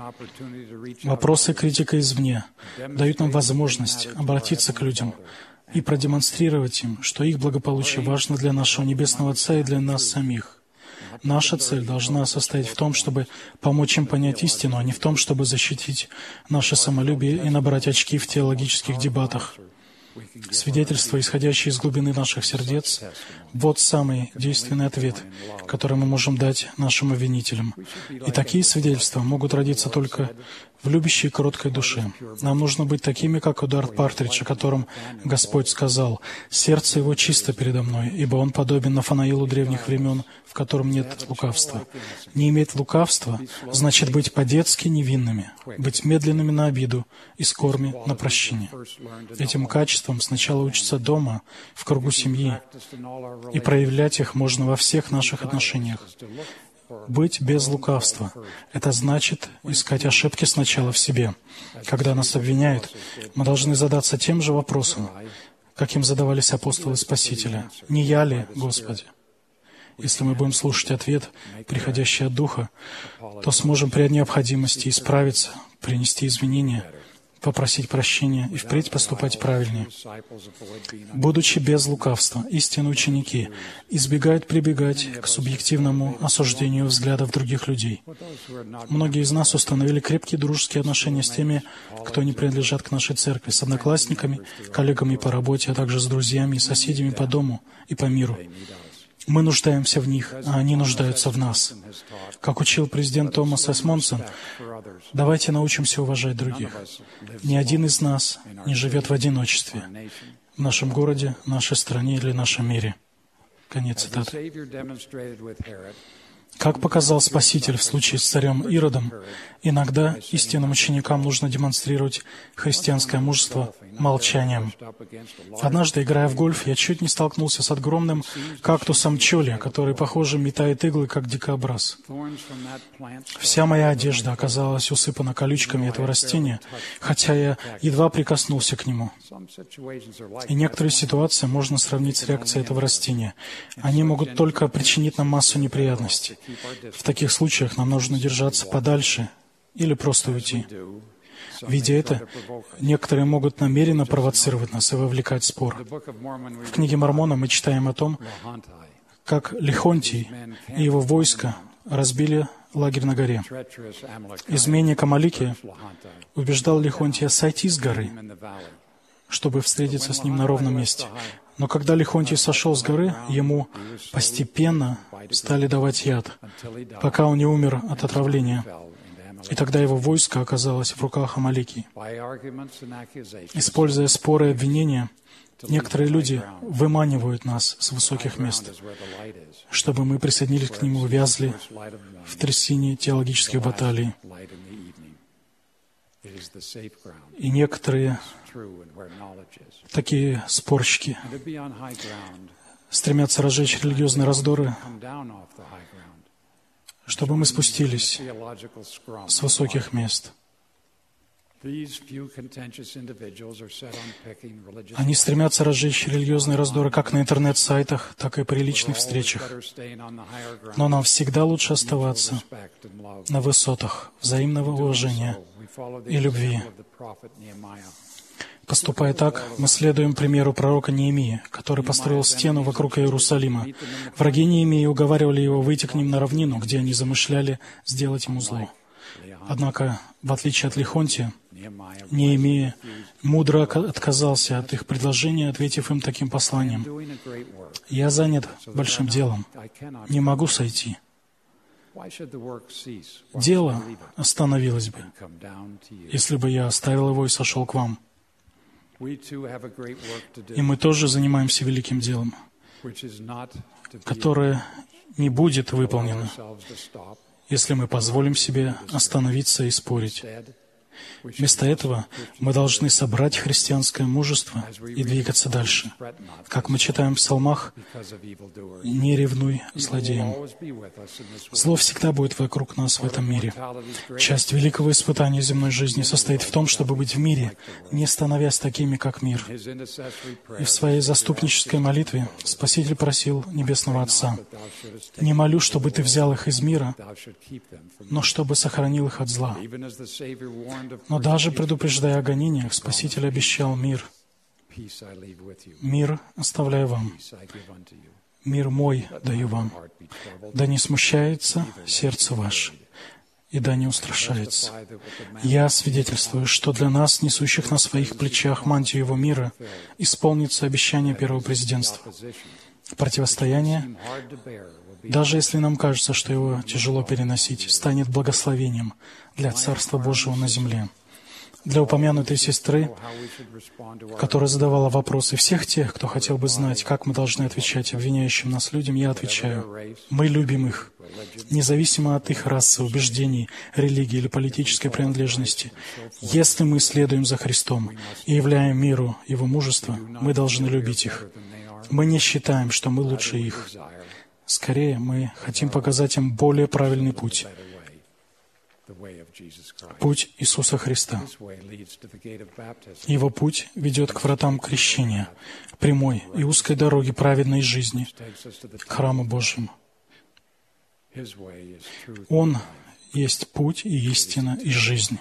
[SPEAKER 3] Вопросы критика извне дают нам возможность обратиться к людям и продемонстрировать им, что их благополучие важно для нашего Небесного Отца и для нас самих. Наша цель должна состоять в том, чтобы помочь им понять истину, а не в том, чтобы защитить наше самолюбие и набрать очки в теологических дебатах. Свидетельства, исходящие из глубины наших сердец, вот самый действенный ответ, который мы можем дать нашим обвинителям. И такие свидетельства могут родиться только в любящей кроткой душе. Нам нужно быть такими, как Эдуард Партридж, о котором Господь сказал: «Сердце его чисто передо мной, ибо он подобен Нафанаилу древних времен, в котором нет лукавства». Не иметь лукавства значит быть по-детски невинными, быть медленными на обиду и скорыми на прощение. Этим качествам сначала учатся дома, в кругу семьи, и проявлять их можно во всех наших отношениях. Быть без лукавства — это значит искать ошибки сначала в себе. Когда нас обвиняют, мы должны задаться тем же вопросом, каким задавались апостолы Спасителя: «Не я ли, Господи?» Если мы будем слушать ответ, приходящий от Духа, то сможем при необходимости исправиться, принести извинения, попросить прощения и впредь поступать правильнее. Будучи без лукавства, истинные ученики избегают прибегать к субъективному осуждению взглядов других людей. Многие из нас установили крепкие дружеские отношения с теми, кто не принадлежат к нашей церкви, с одноклассниками, коллегами по работе, а также с друзьями и соседями по дому и по миру. Мы нуждаемся в них, а они нуждаются в нас. Как учил президент Томас С. Монсон, давайте научимся уважать других. Ни один из нас не живет в одиночестве в нашем городе, нашей стране или нашем мире. Конец цитаты. Как показал Спаситель в случае с царем Иродом, иногда истинным ученикам нужно демонстрировать христианское мужество молчанием. Однажды, играя в гольф, я чуть не столкнулся с огромным кактусом чоли, который, похоже, метает иглы, как дикобраз. Вся моя одежда оказалась усыпана колючками этого растения, хотя я едва прикоснулся к нему. И некоторые ситуации можно сравнить с реакцией этого растения. Они могут только причинить нам массу неприятностей. В таких случаях нам нужно держаться подальше или просто уйти. Видя это, некоторые могут намеренно провоцировать нас и вовлекать в спор. В книге Мормона мы читаем о том, как Лихонтий и его войско разбили лагерь на горе. Изменник Амалики убеждал Лихонтия сойти с горы, чтобы встретиться с ним на ровном месте. Но когда Лихонтий сошел с горы, ему постепенно стали давать яд, пока он не умер от отравления. И тогда его войско оказалось в руках Амалекий. Используя споры и обвинения, некоторые люди выманивают нас с высоких мест, чтобы мы присоединились к ним и увязли в трясине теологических баталий. И некоторые такие спорщики стремятся разжечь религиозные раздоры, чтобы мы спустились с высоких мест. Они стремятся разжечь религиозные раздоры как на интернет-сайтах, так и при личных встречах. Но нам всегда лучше оставаться на высотах взаимного уважения и любви. Поступая так, мы следуем примеру пророка Неемии, который построил стену вокруг Иерусалима. Враги Неемии уговаривали его выйти к ним на равнину, где они замышляли сделать ему зло. Однако, в отличие от Лихонтия, Неемия мудро отказался от их предложения, ответив им таким посланием: «Я занят большим делом, не могу сойти». Дело остановилось бы, если бы я оставил его и сошел к вам. И мы тоже занимаемся великим делом, которое не будет выполнено, если мы позволим себе остановиться и спорить. Вместо этого мы должны собрать христианское мужество и двигаться дальше. Как мы читаем в псалмах: «Не ревнуй злодеям». Зло всегда будет вокруг нас в этом мире. Часть великого испытания земной жизни состоит в том, чтобы быть в мире, не становясь такими, как мир. И в своей заступнической молитве Спаситель просил Небесного Отца: «Не молю, чтобы Ты взял их из мира, но чтобы сохранил их от зла». Но даже предупреждая о гонениях, Спаситель обещал мир. «Мир оставляю вам, мир мой даю вам. Да не смущается сердце ваше, и да не устрашается. Я свидетельствую, что для нас, несущих на своих плечах мантию Его мира, исполнится обещание первого президентства. Противостояние, даже если нам кажется, что его тяжело переносить, станет благословением для Царства Божьего на земле». Для упомянутой сестры, которая задавала вопросы, всех тех, кто хотел бы знать, как мы должны отвечать обвиняющим нас людям, я отвечаю: мы любим их, независимо от их расы, убеждений, религии или политической принадлежности. Если мы следуем за Христом и являем миру Его мужество, мы должны любить их. Мы не считаем, что мы лучше их. Скорее, мы хотим показать им более правильный путь. Путь Иисуса Христа. Его путь ведет к вратам крещения, прямой и узкой дороге праведной жизни, к храму Божьему. Он есть путь и истина и жизнь.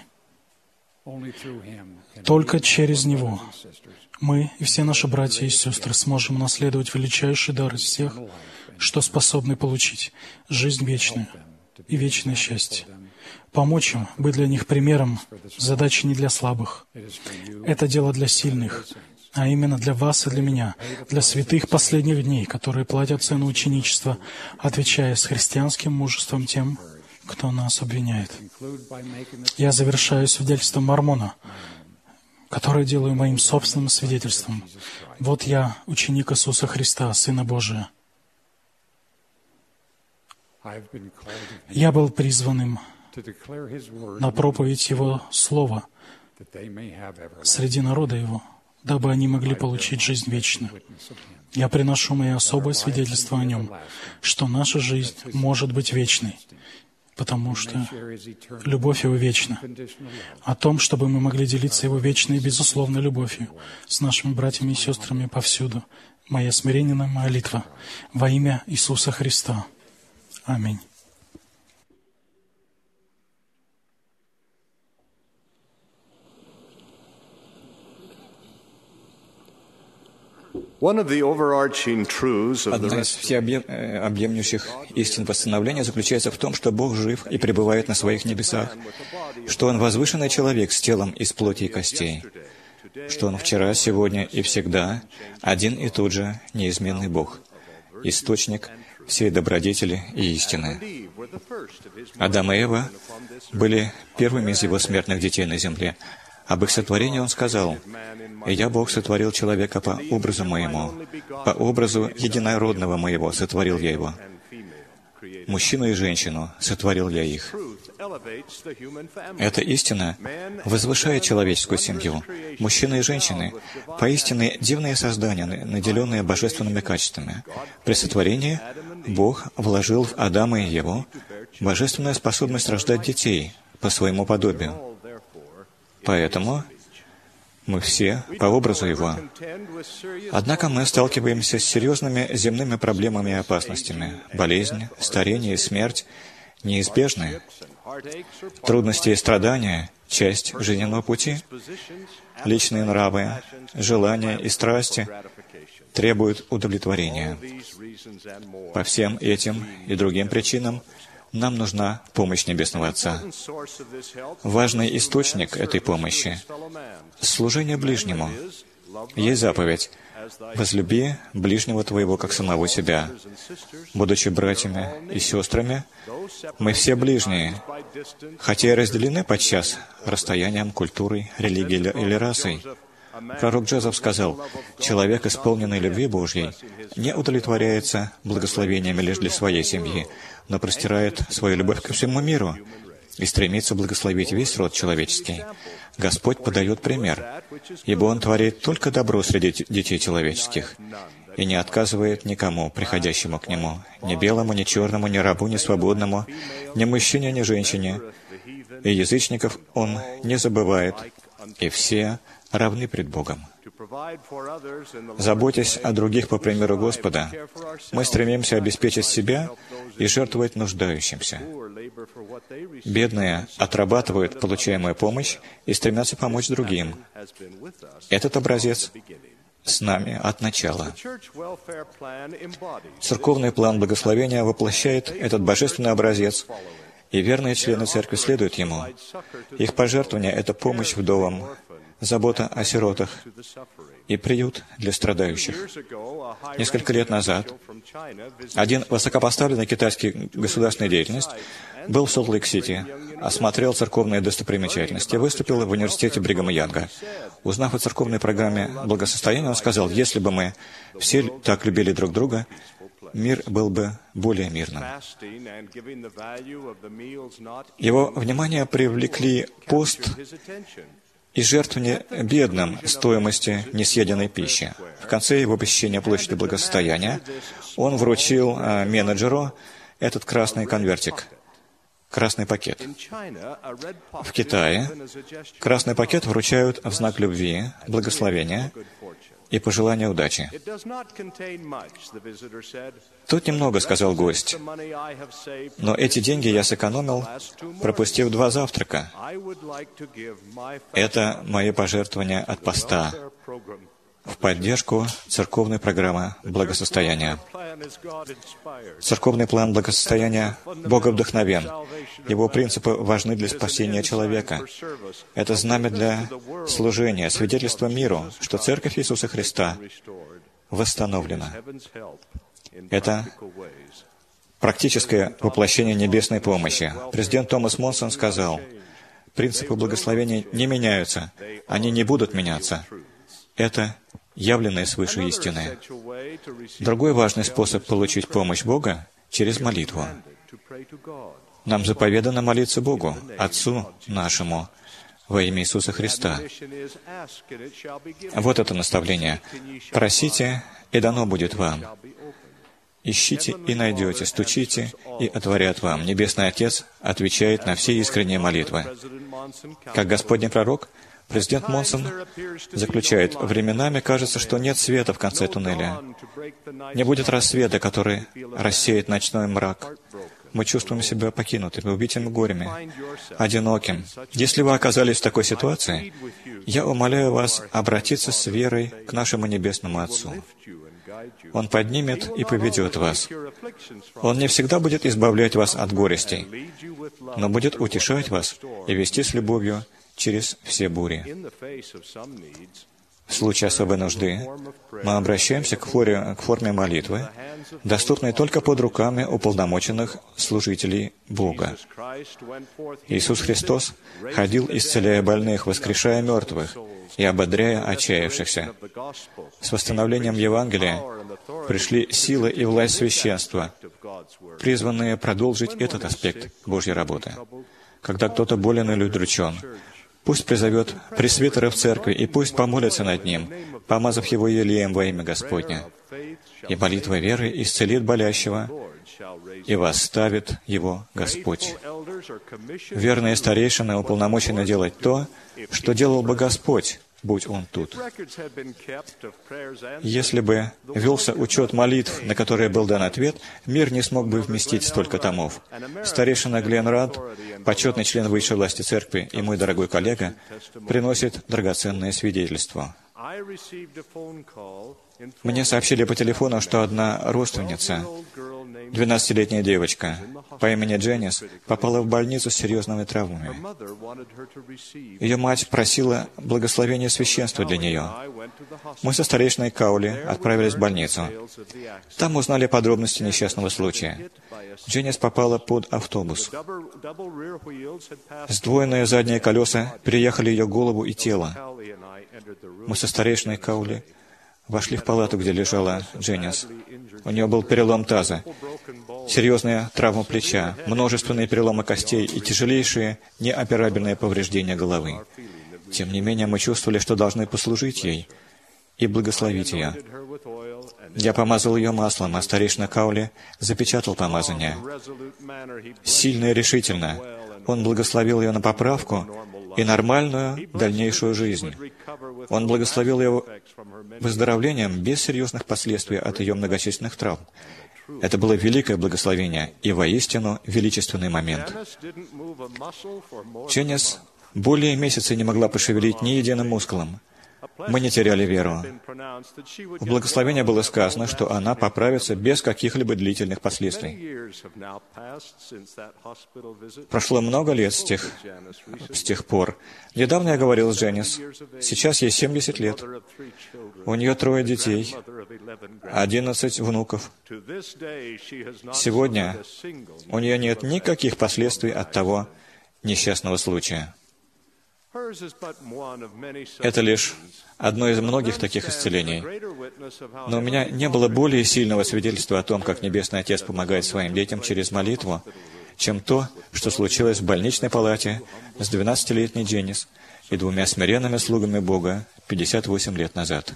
[SPEAKER 3] Только через Него мы и все наши братья и сестры сможем наследовать величайший дар из всех, что способны получить — жизнь вечную и вечное счастье. Помочь им, быть для них примером, задача не для слабых. Это дело для сильных, а именно для вас и для меня, для святых последних дней, которые платят цену ученичества, отвечая с христианским мужеством тем, кто нас обвиняет. Я завершаю свидетельством Мормона, которое делаю моим собственным свидетельством. Вот я, ученик Иисуса Христа, Сына Божия. Я был призван им на проповедь Его Слова среди народа Его, дабы они могли получить жизнь вечную. Я приношу мое особое свидетельство о Нем, что наша жизнь может быть вечной, потому что любовь Его вечна. О том, чтобы мы могли делиться Его вечной и безусловной любовью с нашими братьями и сестрами повсюду. Моя смиренная молитва во имя Иисуса Христа. Аминь.
[SPEAKER 5] Одна из всеобъемлющих истин постановления заключается в том, что Бог жив и пребывает на своих небесах, что Он возвышенный человек с телом из плоти и костей. что Он вчера, сегодня и всегда один и тот же неизменный Бог, источник всей добродетели и истины. Адам и Ева были первыми из Его смертных детей на земле. Об их сотворении Он сказал: «И я, Бог, сотворил человека по образу Моему, по образу единородного Моего сотворил я его. Мужчину и женщину сотворил я их». Эта истина возвышает человеческую семью. Мужчины и женщины — поистине дивные создания, наделенные божественными качествами. При сотворении Бог вложил в Адама и Еву божественную способность рождать детей по своему подобию. Поэтому мы все по образу Его. Однако мы сталкиваемся с серьезными земными проблемами и опасностями. Болезнь, старение и смерть неизбежны. Трудности и страдания — часть жизненного пути. Личные нравы, желания и страсти требуют удовлетворения. По всем этим и другим причинам нам нужна помощь Небесного Отца. Важный источник этой помощи — служение ближнему. Есть заповедь: «Возлюби ближнего твоего, как самого себя». Будучи братьями и сестрами, мы все ближние, хотя и разделены подчас расстоянием, культурой, религией или расой. Пророк Джозеф сказал: «Человек, исполненный любви Божьей, не удовлетворяется благословениями лишь для своей семьи, но простирает свою любовь ко всему миру и стремится благословить весь род человеческий». Господь подает пример, ибо Он творит только добро среди детей человеческих и не отказывает никому, приходящему к Нему, ни белому, ни черному, ни рабу, ни свободному, ни мужчине, ни женщине. И язычников Он не забывает, и все равны пред Богом. Заботясь о других по примеру Господа, мы стремимся обеспечить себя и жертвовать нуждающимся. Бедные отрабатывают получаемую помощь и стремятся помочь другим. Этот образец с нами от начала. Церковный план благословения воплощает этот божественный образец, и верные члены Церкви следуют ему. Их пожертвование — это помощь вдовам, забота о сиротах и приют для страдающих. Несколько лет назад один высокопоставленный китайский государственный деятель был в Солт-Лейк-Сити, осмотрел церковные достопримечательности, выступил в университете Бригама Янга. Узнав о церковной программе благосостояния, он сказал: «Если бы мы все так любили друг друга, мир был бы более мирным». Его внимание привлекли пост и жертвование бедным стоимости несъеденной пищи. В конце его посещения площади благосостояния он вручил э, менеджеру этот красный конвертик, красный пакет. В Китае красный пакет вручают в знак любви, благословения и пожелания удачи. «Тут немного, — сказал гость, — но эти деньги я сэкономил, пропустив два завтрака. Это мои пожертвования от поста в поддержку церковной программы благосостояния». Церковный план благосостояния боговдохновен. Его принципы важны для спасения человека. Это знамя для служения, свидетельство миру, что Церковь Иисуса Христа восстановлена. Это практическое воплощение небесной помощи. Президент Томас Монсон сказал: «Принципы благословения не меняются, они не будут меняться. Это явленные свыше истины». Другой важный способ получить помощь Бога — через молитву. Нам заповедано молиться Богу, Отцу нашему, во имя Иисуса Христа. Вот это наставление. «Просите, и дано будет вам. Ищите, и найдете. Стучите, и отворят вам». Небесный Отец отвечает на все искренние молитвы. Как Господний пророк, президент Монсон заключает: «Временами кажется, что нет света в конце туннеля. Не будет рассвета, который рассеет ночной мрак. мы чувствуем себя покинутыми, убитыми горями, одиноким. Если вы оказались в такой ситуации, я умоляю вас обратиться с верой к нашему Небесному Отцу. Он поднимет и поведет вас. Он не всегда будет избавлять вас от горестей, но будет утешать вас и вести с любовью через все бури. В случае особой нужды мы обращаемся к, форе, к форме молитвы, доступной только под руками уполномоченных служителей Бога. Иисус Христос ходил, исцеляя больных, воскрешая мертвых и ободряя отчаявшихся. С восстановлением Евангелия пришли сила и власть священства, призванные продолжить этот аспект Божьей работы. Когда кто-то болен или удручен, пусть призовет пресвитера в церкви, и пусть помолится над ним, помазав его елеем во имя Господня. И молитва веры исцелит болящего, и восставит его Господь. Верные старейшины уполномочены делать то, что делал бы Господь, будь Он тут. Если бы велся учет молитв, на которые был дан ответ, мир не смог бы вместить столько томов. Старейшина Глен Рад, почетный член высшей власти церкви и мой дорогой коллега, приносит драгоценное свидетельство. Мне сообщили по телефону, что одна родственница, двенадцатилетняя девочка по имени Дженнис, попала в больницу с серьезными травмами. Ее мать просила благословения священства для нее. Мы со старейшиной Каули отправились в больницу. Там узнали подробности несчастного случая. Дженнис попала под автобус. Сдвоенные задние колеса переехали ее голову и тело. Мы со старейшиной Каули вошли в палату, где лежала Дженнис. У нее был перелом таза, серьезная травма плеча, множественные переломы костей и тяжелейшие неоперабельные повреждения головы. Тем не менее, мы чувствовали, что должны послужить ей и благословить ее. Я помазал ее маслом, а старейшина Каули запечатал помазание. Сильно и решительно он благословил ее на поправку и нормальную дальнейшую жизнь. Он благословил ее выздоровлением без серьезных последствий от ее многочисленных травм. Это было великое благословение и воистину величественный момент. Дженнис более месяца не могла пошевелить ни единым мускулом. Мы не теряли веру. В благословении было сказано, что она поправится без каких-либо длительных последствий. Прошло много лет с тех, с тех пор. Недавно я говорил с Дженнис. Сейчас ей семьдесят лет. У нее трое детей, одиннадцать внуков. Сегодня у нее нет никаких последствий от того несчастного случая. Это лишь одно из многих таких исцелений. Но у меня не было более сильного свидетельства о том, как Небесный Отец помогает своим детям через молитву, чем то, что случилось в больничной палате с двенадцатилетней Дженнис и двумя смиренными слугами Бога пятьдесят восемь лет назад.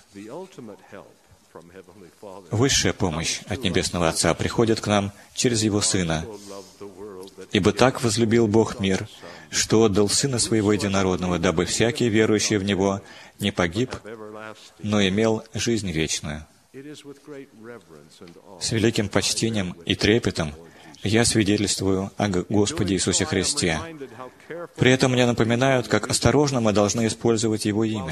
[SPEAKER 5] Высшая помощь от Небесного Отца приходит к нам через Его Сына. «Ибо так возлюбил Бог мир, что отдал Сына Своего Единородного, дабы всякий, верующий в Него, не погиб, но имел жизнь вечную». С великим почтением и трепетом я свидетельствую о Господе Иисусе Христе. При этом мне напоминают, как осторожно мы должны использовать Его имя.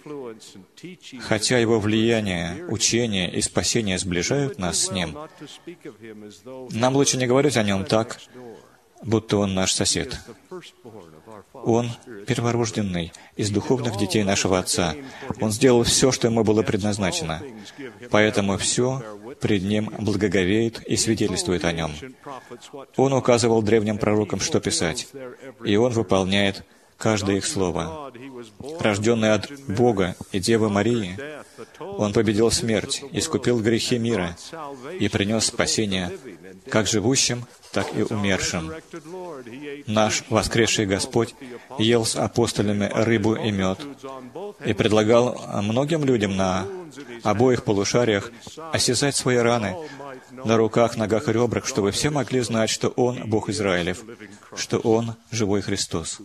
[SPEAKER 5] Хотя Его влияние, учение и спасение сближают нас с Ним, нам лучше не говорить о Нем так, будто Он наш сосед. Он перворожденный из духовных детей нашего Отца. Он сделал все, что Ему было предназначено. Поэтому все пред Ним благоговеет и свидетельствует о Нем. Он указывал древним пророкам, что писать, и Он выполняет каждое их слово. Рожденный от Бога и Девы Марии, Он победил смерть, искупил грехи мира и принес спасение как живущим, так и умершим. Наш воскресший Господь ел с апостолами рыбу и мед и предлагал многим людям на обоих полушариях осязать свои раны на руках, ногах и ребрах, чтобы все могли знать, что Он — Бог Израилев, что Он — живой Христос.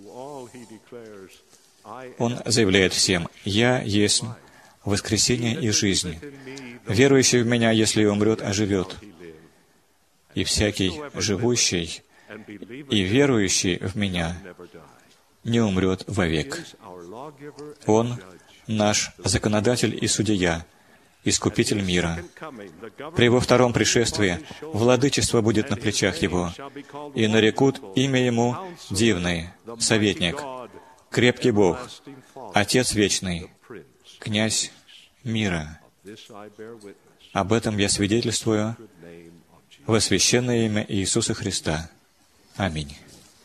[SPEAKER 5] Он заявляет всем: «Я есть воскресение и жизнь. Верующий в Меня, если и умрет, оживет. и всякий живущий и верующий в Меня не умрет вовек. Он наш законодатель и судья, Искупитель мира. При Его втором пришествии владычество будет на плечах Его, и нарекут имя Ему Дивный, Советник, Крепкий Бог, Отец Вечный, Князь мира. Об этом я свидетельствую во священное имя Иисуса Христа. Аминь.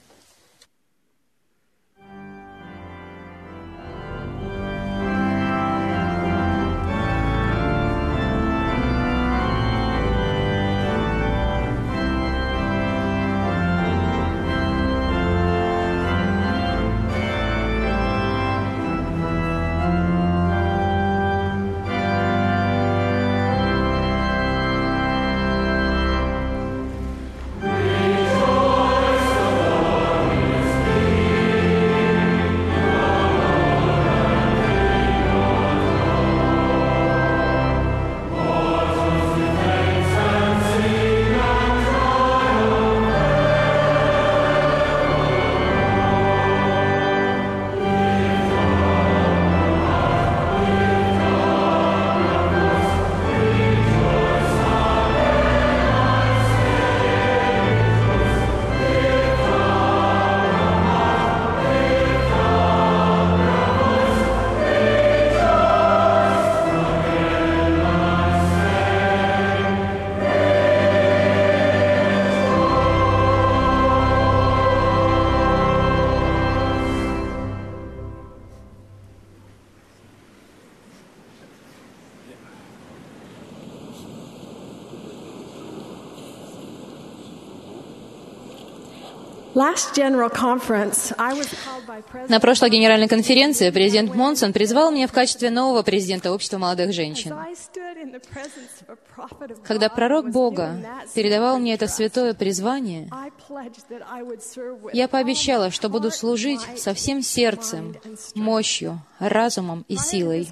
[SPEAKER 6] На прошлой генеральной конференции президент Монсон призвал меня в качестве нового президента Общества молодых женщин. Когда пророк Бога передавал мне это святое призвание, я пообещала, что буду служить со всем сердцем, мощью, разумом и силой.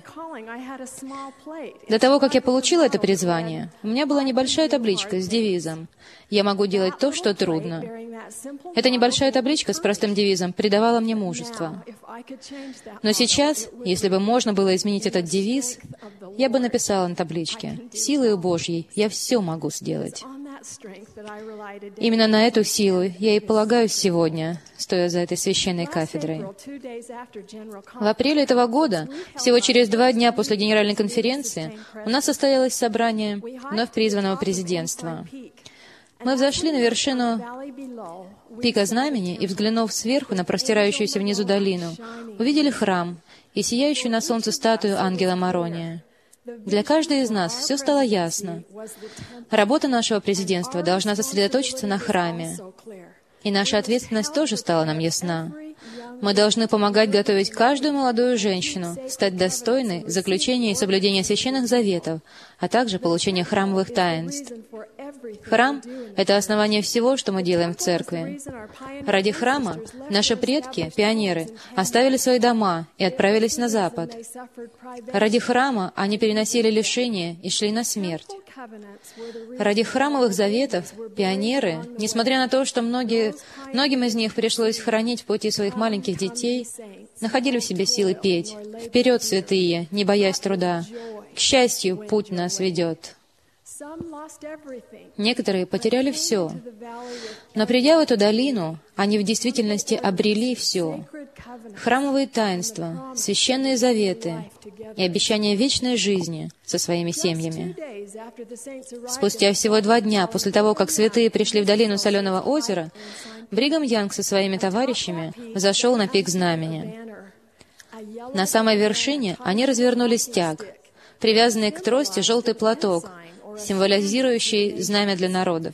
[SPEAKER 6] До того, как я получила это призвание, у меня была небольшая табличка с девизом «Я могу делать то, что трудно». Эта небольшая табличка с простым девизом придавала мне мужество. Но сейчас, если бы можно было изменить этот девиз, я бы написала на табличке «Силою Божьей я все могу сделать». Именно на эту силу я и полагаюсь сегодня, стоя за этой священной кафедрой. В апреле этого года, всего через два дня после Генеральной конференции, у нас состоялось собрание вновь призванного президентства. Мы взошли на вершину пика Знамени и, взглянув сверху на простирающуюся внизу долину, увидели храм и сияющую на солнце статую ангела Марония. Для каждой из нас все стало ясно. Работа нашего президентства должна сосредоточиться на храме. И наша ответственность тоже стала нам ясна. Мы должны помогать готовить каждую молодую женщину, стать достойной заключения и соблюдения священных заветов, а также получения храмовых таинств. Храм — это основание всего, что мы делаем в церкви. Ради храма наши предки, пионеры, оставили свои дома и отправились на Запад. Ради храма они переносили лишения и шли на смерть. Ради храмовых заветов пионеры, несмотря на то, что многие, многим из них пришлось хранить в пути своих маленьких детей, находили в себе силы петь: «Вперед, святые, не боясь труда! К счастью, путь нас ведет». Некоторые потеряли все, но, придя в эту долину, они в действительности обрели все. Храмовые таинства, священные заветы и обещание вечной жизни со своими семьями. Спустя всего два дня после того, как святые пришли в долину Соленого озера, Бригам Янг со своими товарищами взошел на пик Знамени. На самой вершине они развернули стяг, привязанный к трости желтый платок, символизирующий знамя для народов.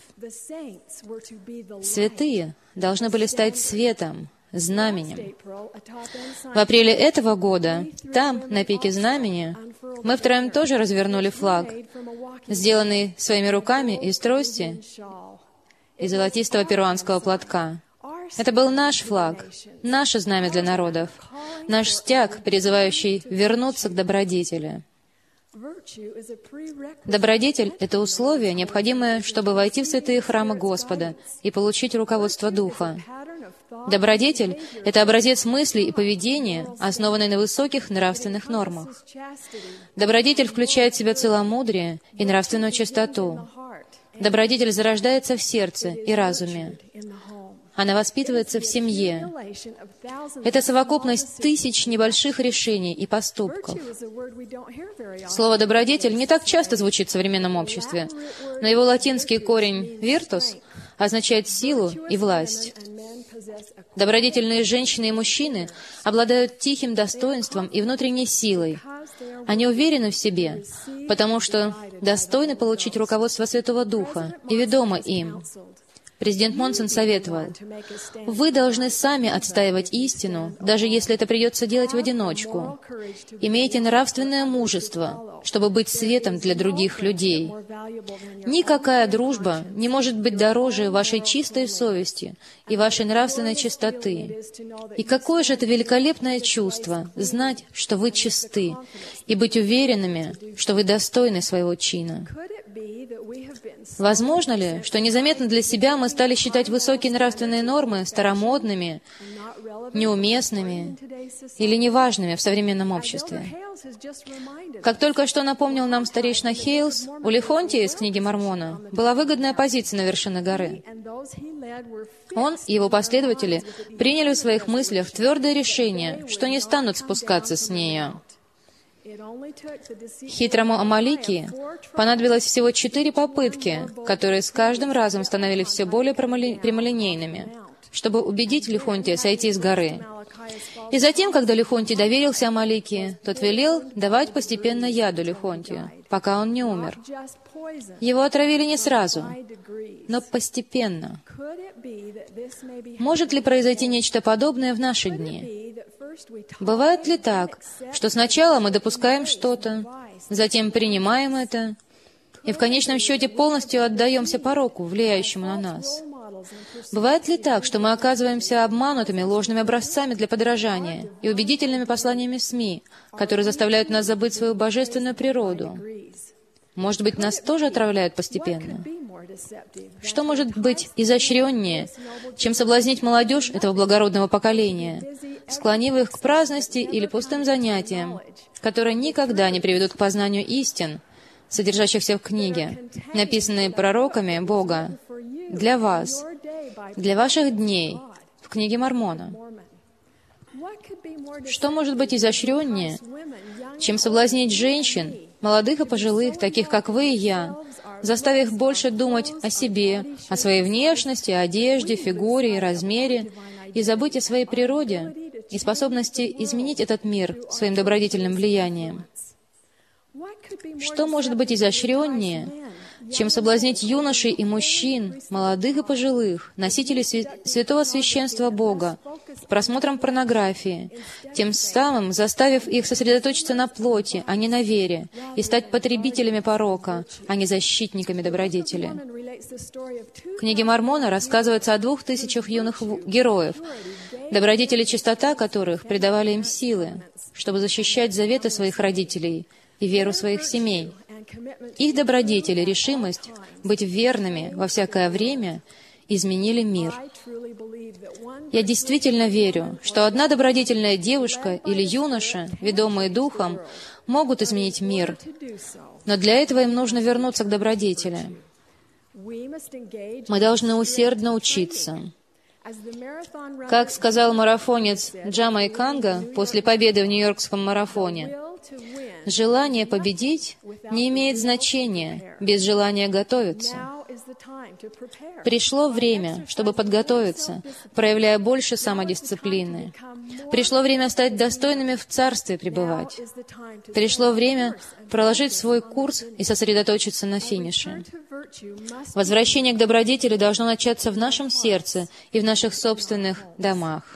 [SPEAKER 6] Святые должны были стать светом, знаменем. В апреле этого года, там, на пике Знамени, мы втроем тоже развернули флаг, сделанный своими руками из трости и золотистого перуанского платка. Это был наш флаг, наше знамя для народов, наш стяг, призывающий вернуться к добродетели. Добродетель — это условие, необходимое, чтобы войти в святые храмы Господа и получить руководство Духа. Добродетель — это образец мыслей и поведения, основанный на высоких нравственных нормах. Добродетель включает в себя целомудрие и нравственную чистоту. Добродетель зарождается в сердце и разуме. Она воспитывается в семье. Это совокупность тысяч небольших решений и поступков. Слово «добродетель» не так часто звучит в современном обществе, но его латинский корень «virtus» означает силу и власть. Добродетельные женщины и мужчины обладают тихим достоинством и внутренней силой. Они уверены в себе, потому что достойны получить руководство Святого Духа и ведомы им. Президент Монсон советовал: «Вы должны сами отстаивать истину, даже если это придется делать в одиночку. Имейте нравственное мужество, чтобы быть светом для других людей. Никакая дружба не может быть дороже вашей чистой совести и вашей нравственной чистоты. И какое же это великолепное чувство — знать, что вы чисты, и быть уверенными, что вы достойны своего чина». Возможно ли, что незаметно для себя мы стали считать высокие нравственные нормы старомодными, неуместными или неважными в современном обществе? Как только что напомнил нам старейшина Хейлс, у Лихонтия из книги Мормона была выгодная позиция на вершине горы. Он и его последователи приняли в своих мыслях твердое решение, что не станут спускаться с нею. Хитрому Амалики понадобилось всего четыре попытки, которые с каждым разом становились все более прямолинейными, чтобы убедить Лихонтия сойти с горы. И затем, когда Лихонтий доверился Амалике, тот велел давать постепенно яду Лихонтию, пока он не умер. Его отравили не сразу, но постепенно. Может ли произойти нечто подобное в наши дни? Бывает ли так, что сначала мы допускаем что-то, затем принимаем это, и в конечном счете полностью отдаемся пороку, влияющему на нас? Бывает ли так, что мы оказываемся обманутыми ложными образцами для подражания и убедительными посланиями СМИ, которые заставляют нас забыть свою божественную природу? Может быть, нас тоже отравляют постепенно? Что может быть изощреннее, чем соблазнить молодежь этого благородного поколения, склонив их к праздности или пустым занятиям, которые никогда не приведут к познанию истин, содержащихся в книге, написанной пророками Бога, для вас, для ваших дней, в книге Мормона? Что может быть изощреннее, чем соблазнить женщин, молодых и пожилых, таких как вы и я, заставив их больше думать о себе, о своей внешности, одежде, фигуре и размере, и забыть о своей природе и способности изменить этот мир своим добродетельным влиянием? Что может быть изощреннее, чем соблазнить юношей и мужчин, молодых и пожилых, носителей святого священства Бога, просмотром порнографии, тем самым заставив их сосредоточиться на плоти, а не на вере, и стать потребителями порока, а не защитниками добродетели? В книге Мормона рассказывается о двух тысячах юных героев, добродетели и чистота которых придавали им силы, чтобы защищать заветы своих родителей и веру своих семей. Их добродетели, решимость быть верными во всякое время изменили мир. Я действительно верю, что одна добродетельная девушка или юноша, ведомые Духом, могут изменить мир, но для этого им нужно вернуться к добродетели. Мы должны усердно учиться. Как сказал марафонец Джама Иканга после победы в Нью-Йоркском марафоне, желание победить не имеет значения без желания готовиться. Пришло время, чтобы подготовиться, проявляя больше самодисциплины. Пришло время стать достойными в Царстве пребывать. Пришло время проложить свой курс и сосредоточиться на финише. Возвращение к добродетели должно начаться в нашем сердце и в наших собственных домах.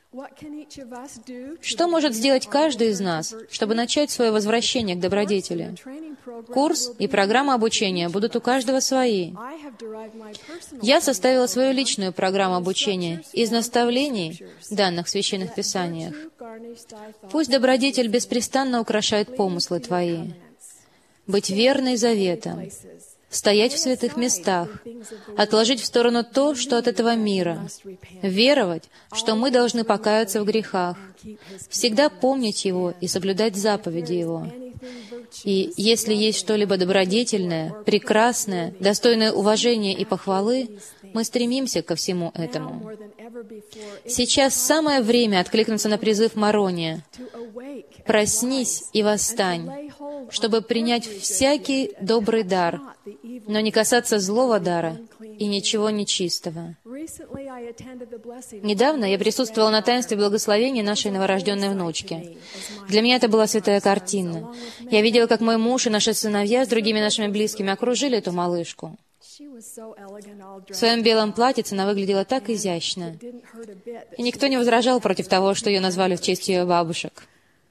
[SPEAKER 6] Что может сделать каждый из нас, чтобы начать свое возвращение к добродетели? Курс и программа обучения будут у каждого свои. Я составила свою личную программу обучения из наставлений, данных в Священных Писаниях. Пусть добродетель беспрестанно украшает помыслы твои. быть верной заветам, стоять в святых местах, отложить в сторону то, что от этого мира, веровать, что мы должны покаяться в грехах, всегда помнить Его и соблюдать заповеди Его. И если есть что-либо добродетельное, прекрасное, достойное уважения и похвалы, мы стремимся ко всему этому. Сейчас самое время откликнуться на призыв Морония: «Проснись и восстань, чтобы принять всякий добрый дар, но не касаться злого дара и ничего нечистого». Недавно я присутствовала на таинстве благословения нашей новорожденной внучки. Для меня это была святая картина. Я видела, как мой муж и наши сыновья с другими нашими близкими окружили эту малышку. В своем белом платьице она выглядела так изящно, и никто не возражал против того, что ее назвали в честь ее бабушек.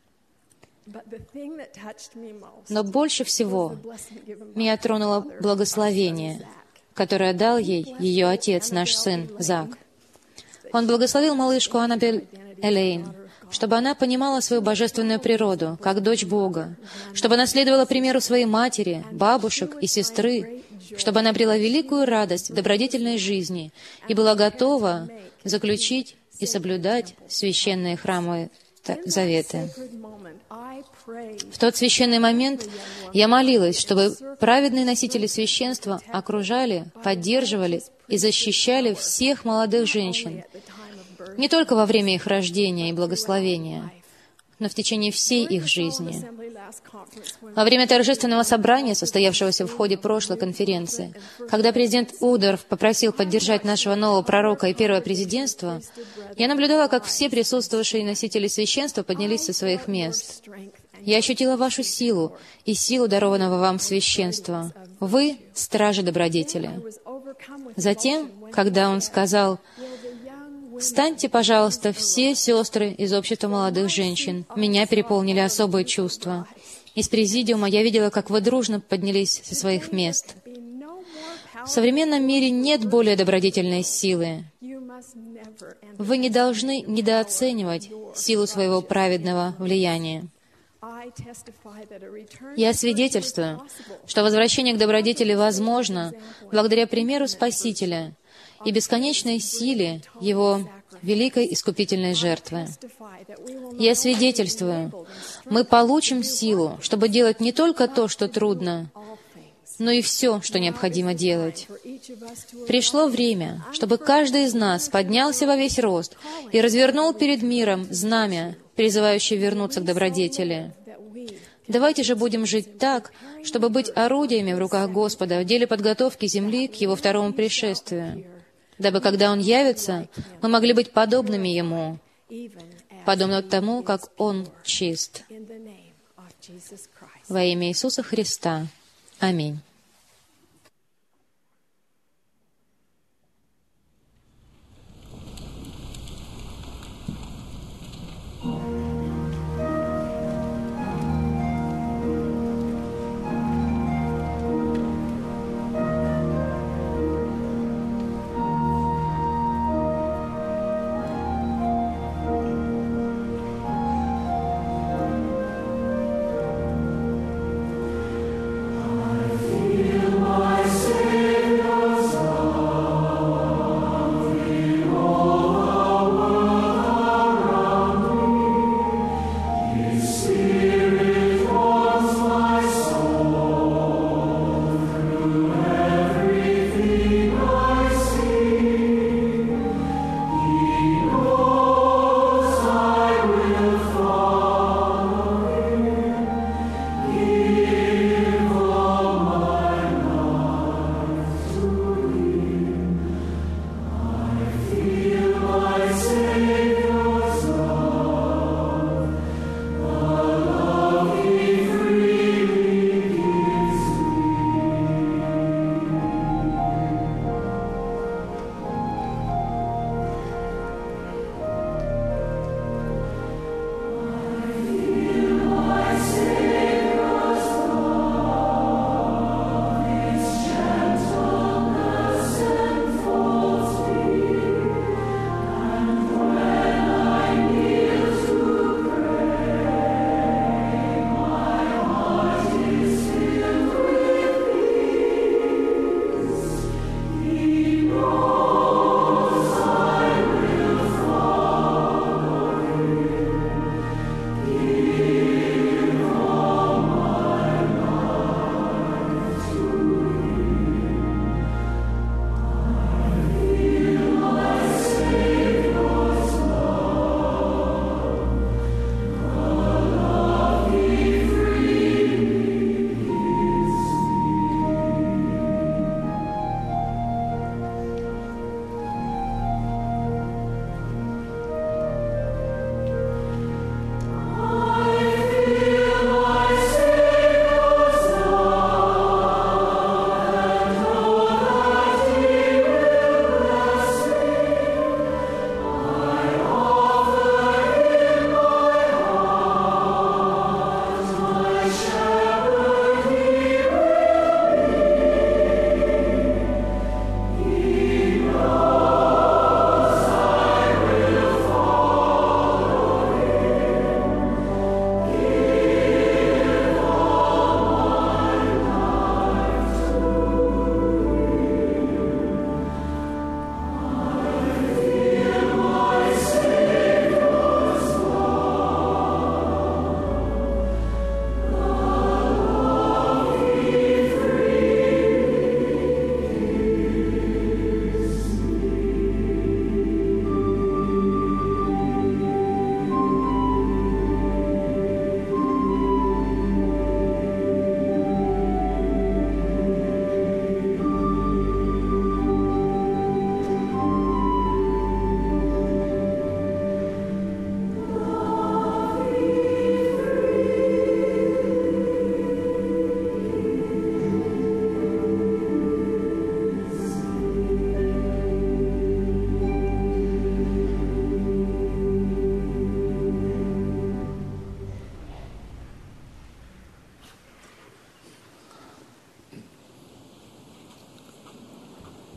[SPEAKER 6] Но больше всего меня тронуло благословение, которое дал ей ее отец, наш сын Зак. Он благословил малышку Аннабель Элейн, чтобы она понимала свою божественную природу, как дочь Бога, чтобы она следовала примеру своей матери, бабушек и сестры, чтобы она обрела великую радость в добродетельной жизни и была готова заключить и соблюдать священные храмовые заветы. В тот священный момент я молилась, чтобы праведные носители священства окружали, поддерживали и защищали всех молодых женщин, не только во время их рождения и благословения, но в течение всей их жизни. Во время торжественного собрания, состоявшегося в ходе прошлой конференции, когда президент Удорф попросил поддержать нашего нового пророка и первое президентство, я наблюдала, как все присутствовавшие носители священства поднялись со своих мест. Я ощутила вашу силу и силу дарованного вам священства. Вы — стражи добродетели. Затем, когда он сказал: «Встаньте, пожалуйста, все сестры из общества молодых женщин», меня переполнили особые чувства. Из президиума я видела, как вы дружно поднялись со своих мест. В современном мире нет более добродетельной силы. Вы не должны недооценивать силу своего праведного влияния. Я свидетельствую, что возвращение к добродетели возможно благодаря примеру Спасителя и бесконечной силе Его великой искупительной жертвы. Я свидетельствую, мы получим силу, чтобы делать не только то, что трудно, но и все, что необходимо делать. Пришло время, чтобы каждый из нас поднялся во весь рост и развернул перед миром знамя, призывающее вернуться к добродетели. Давайте же будем жить так, чтобы быть орудиями в руках Господа в деле подготовки земли к Его второму пришествию, дабы, когда Он явится, мы могли быть подобными Ему, подобно тому, как Он чист. Во имя Иисуса Христа. Аминь.
[SPEAKER 7] I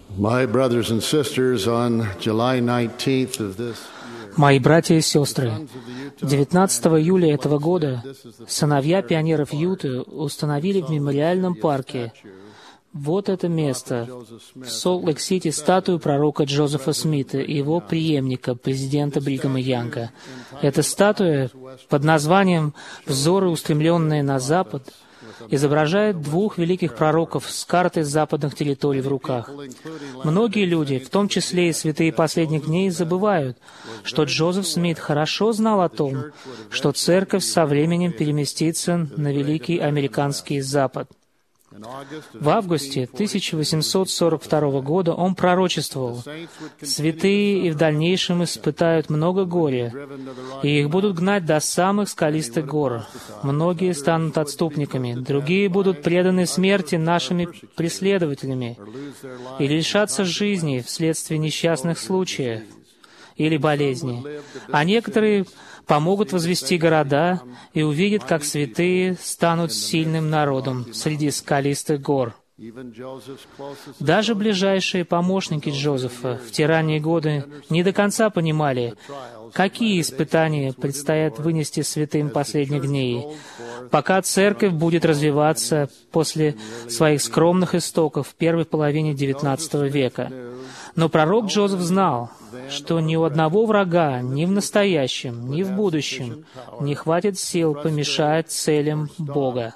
[SPEAKER 7] My brothers and sisters, on July nineteenth of this
[SPEAKER 8] Мои братья и сестры, девятнадцатого июля этого года сыновья пионеров Юты установили в мемориальном парке вот это место, в Солт-Лейк-Сити, статую пророка Джозефа Смита и его преемника, президента Бригама Янга. Эта статуя под названием «Взоры, устремленные на Запад», изображает двух великих пророков с картой западных территорий в руках. Многие люди, в том числе и святые последних дней, забывают, что Джозеф Смит хорошо знал о том, что церковь со временем переместится на великий американский Запад. В августе тысяча восемьсот сорок второго года он пророчествовал: «Святые и в дальнейшем испытают много горя, и их будут гнать до самых скалистых гор. Многие станут отступниками, другие будут преданы смерти нашими преследователями и лишатся жизни вследствие несчастных случаев или болезней, а некоторые помогут возвести города и увидят, как святые станут сильным народом среди скалистых гор». Даже ближайшие помощники Джозефа в те ранние годы не до конца понимали, какие испытания предстоят вынести святым последних дней, пока церковь будет развиваться после своих скромных истоков в первой половине девятнадцатого века. Но пророк Джозеф знал, что ни у одного врага ни в настоящем, ни в будущем не хватит сил помешать целям Бога.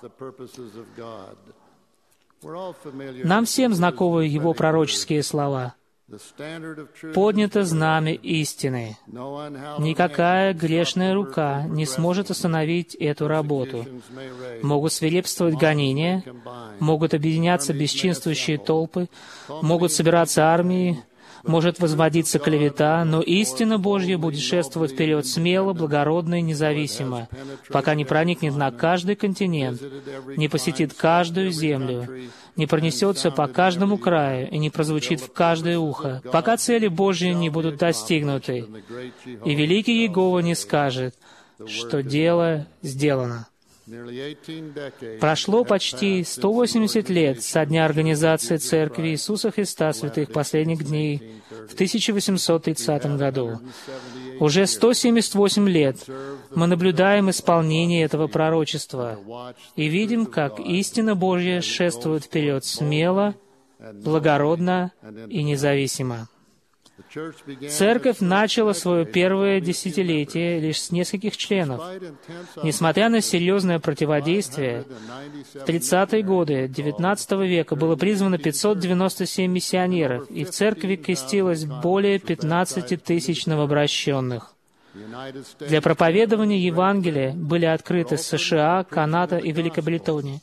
[SPEAKER 8] Нам всем знакомы его пророческие слова: «Поднято знамя истины. Никакая грешная рука не сможет остановить эту работу. Могут свирепствовать гонения, могут объединяться бесчинствующие толпы, могут собираться армии, может возводиться клевета, но истина Божья будет шествовать вперед смело, благородно и независимо, пока не проникнет на каждый континент, не посетит каждую землю, не пронесется по каждому краю и не прозвучит в каждое ухо, пока цели Божьи не будут достигнуты, и великий Иегова не скажет, что дело сделано». Прошло почти сто восемьдесят лет со дня организации Церкви Иисуса Христа Святых Последних Дней в тысяча восемьсот тридцатом году. Уже сто семьдесят восемь лет мы наблюдаем исполнение этого пророчества и видим, как истина Божья шествует вперед смело, благородно и независимо. Церковь начала свое первое десятилетие лишь с нескольких членов. Несмотря на серьезное противодействие, в тридцатые годы девятнадцатого века было призвано пятьсот девяносто семь миссионеров, и в церкви крестилось более пятнадцати тысяч новообращенных. Для проповедования Евангелия были открыты США, Канада и Великобритания.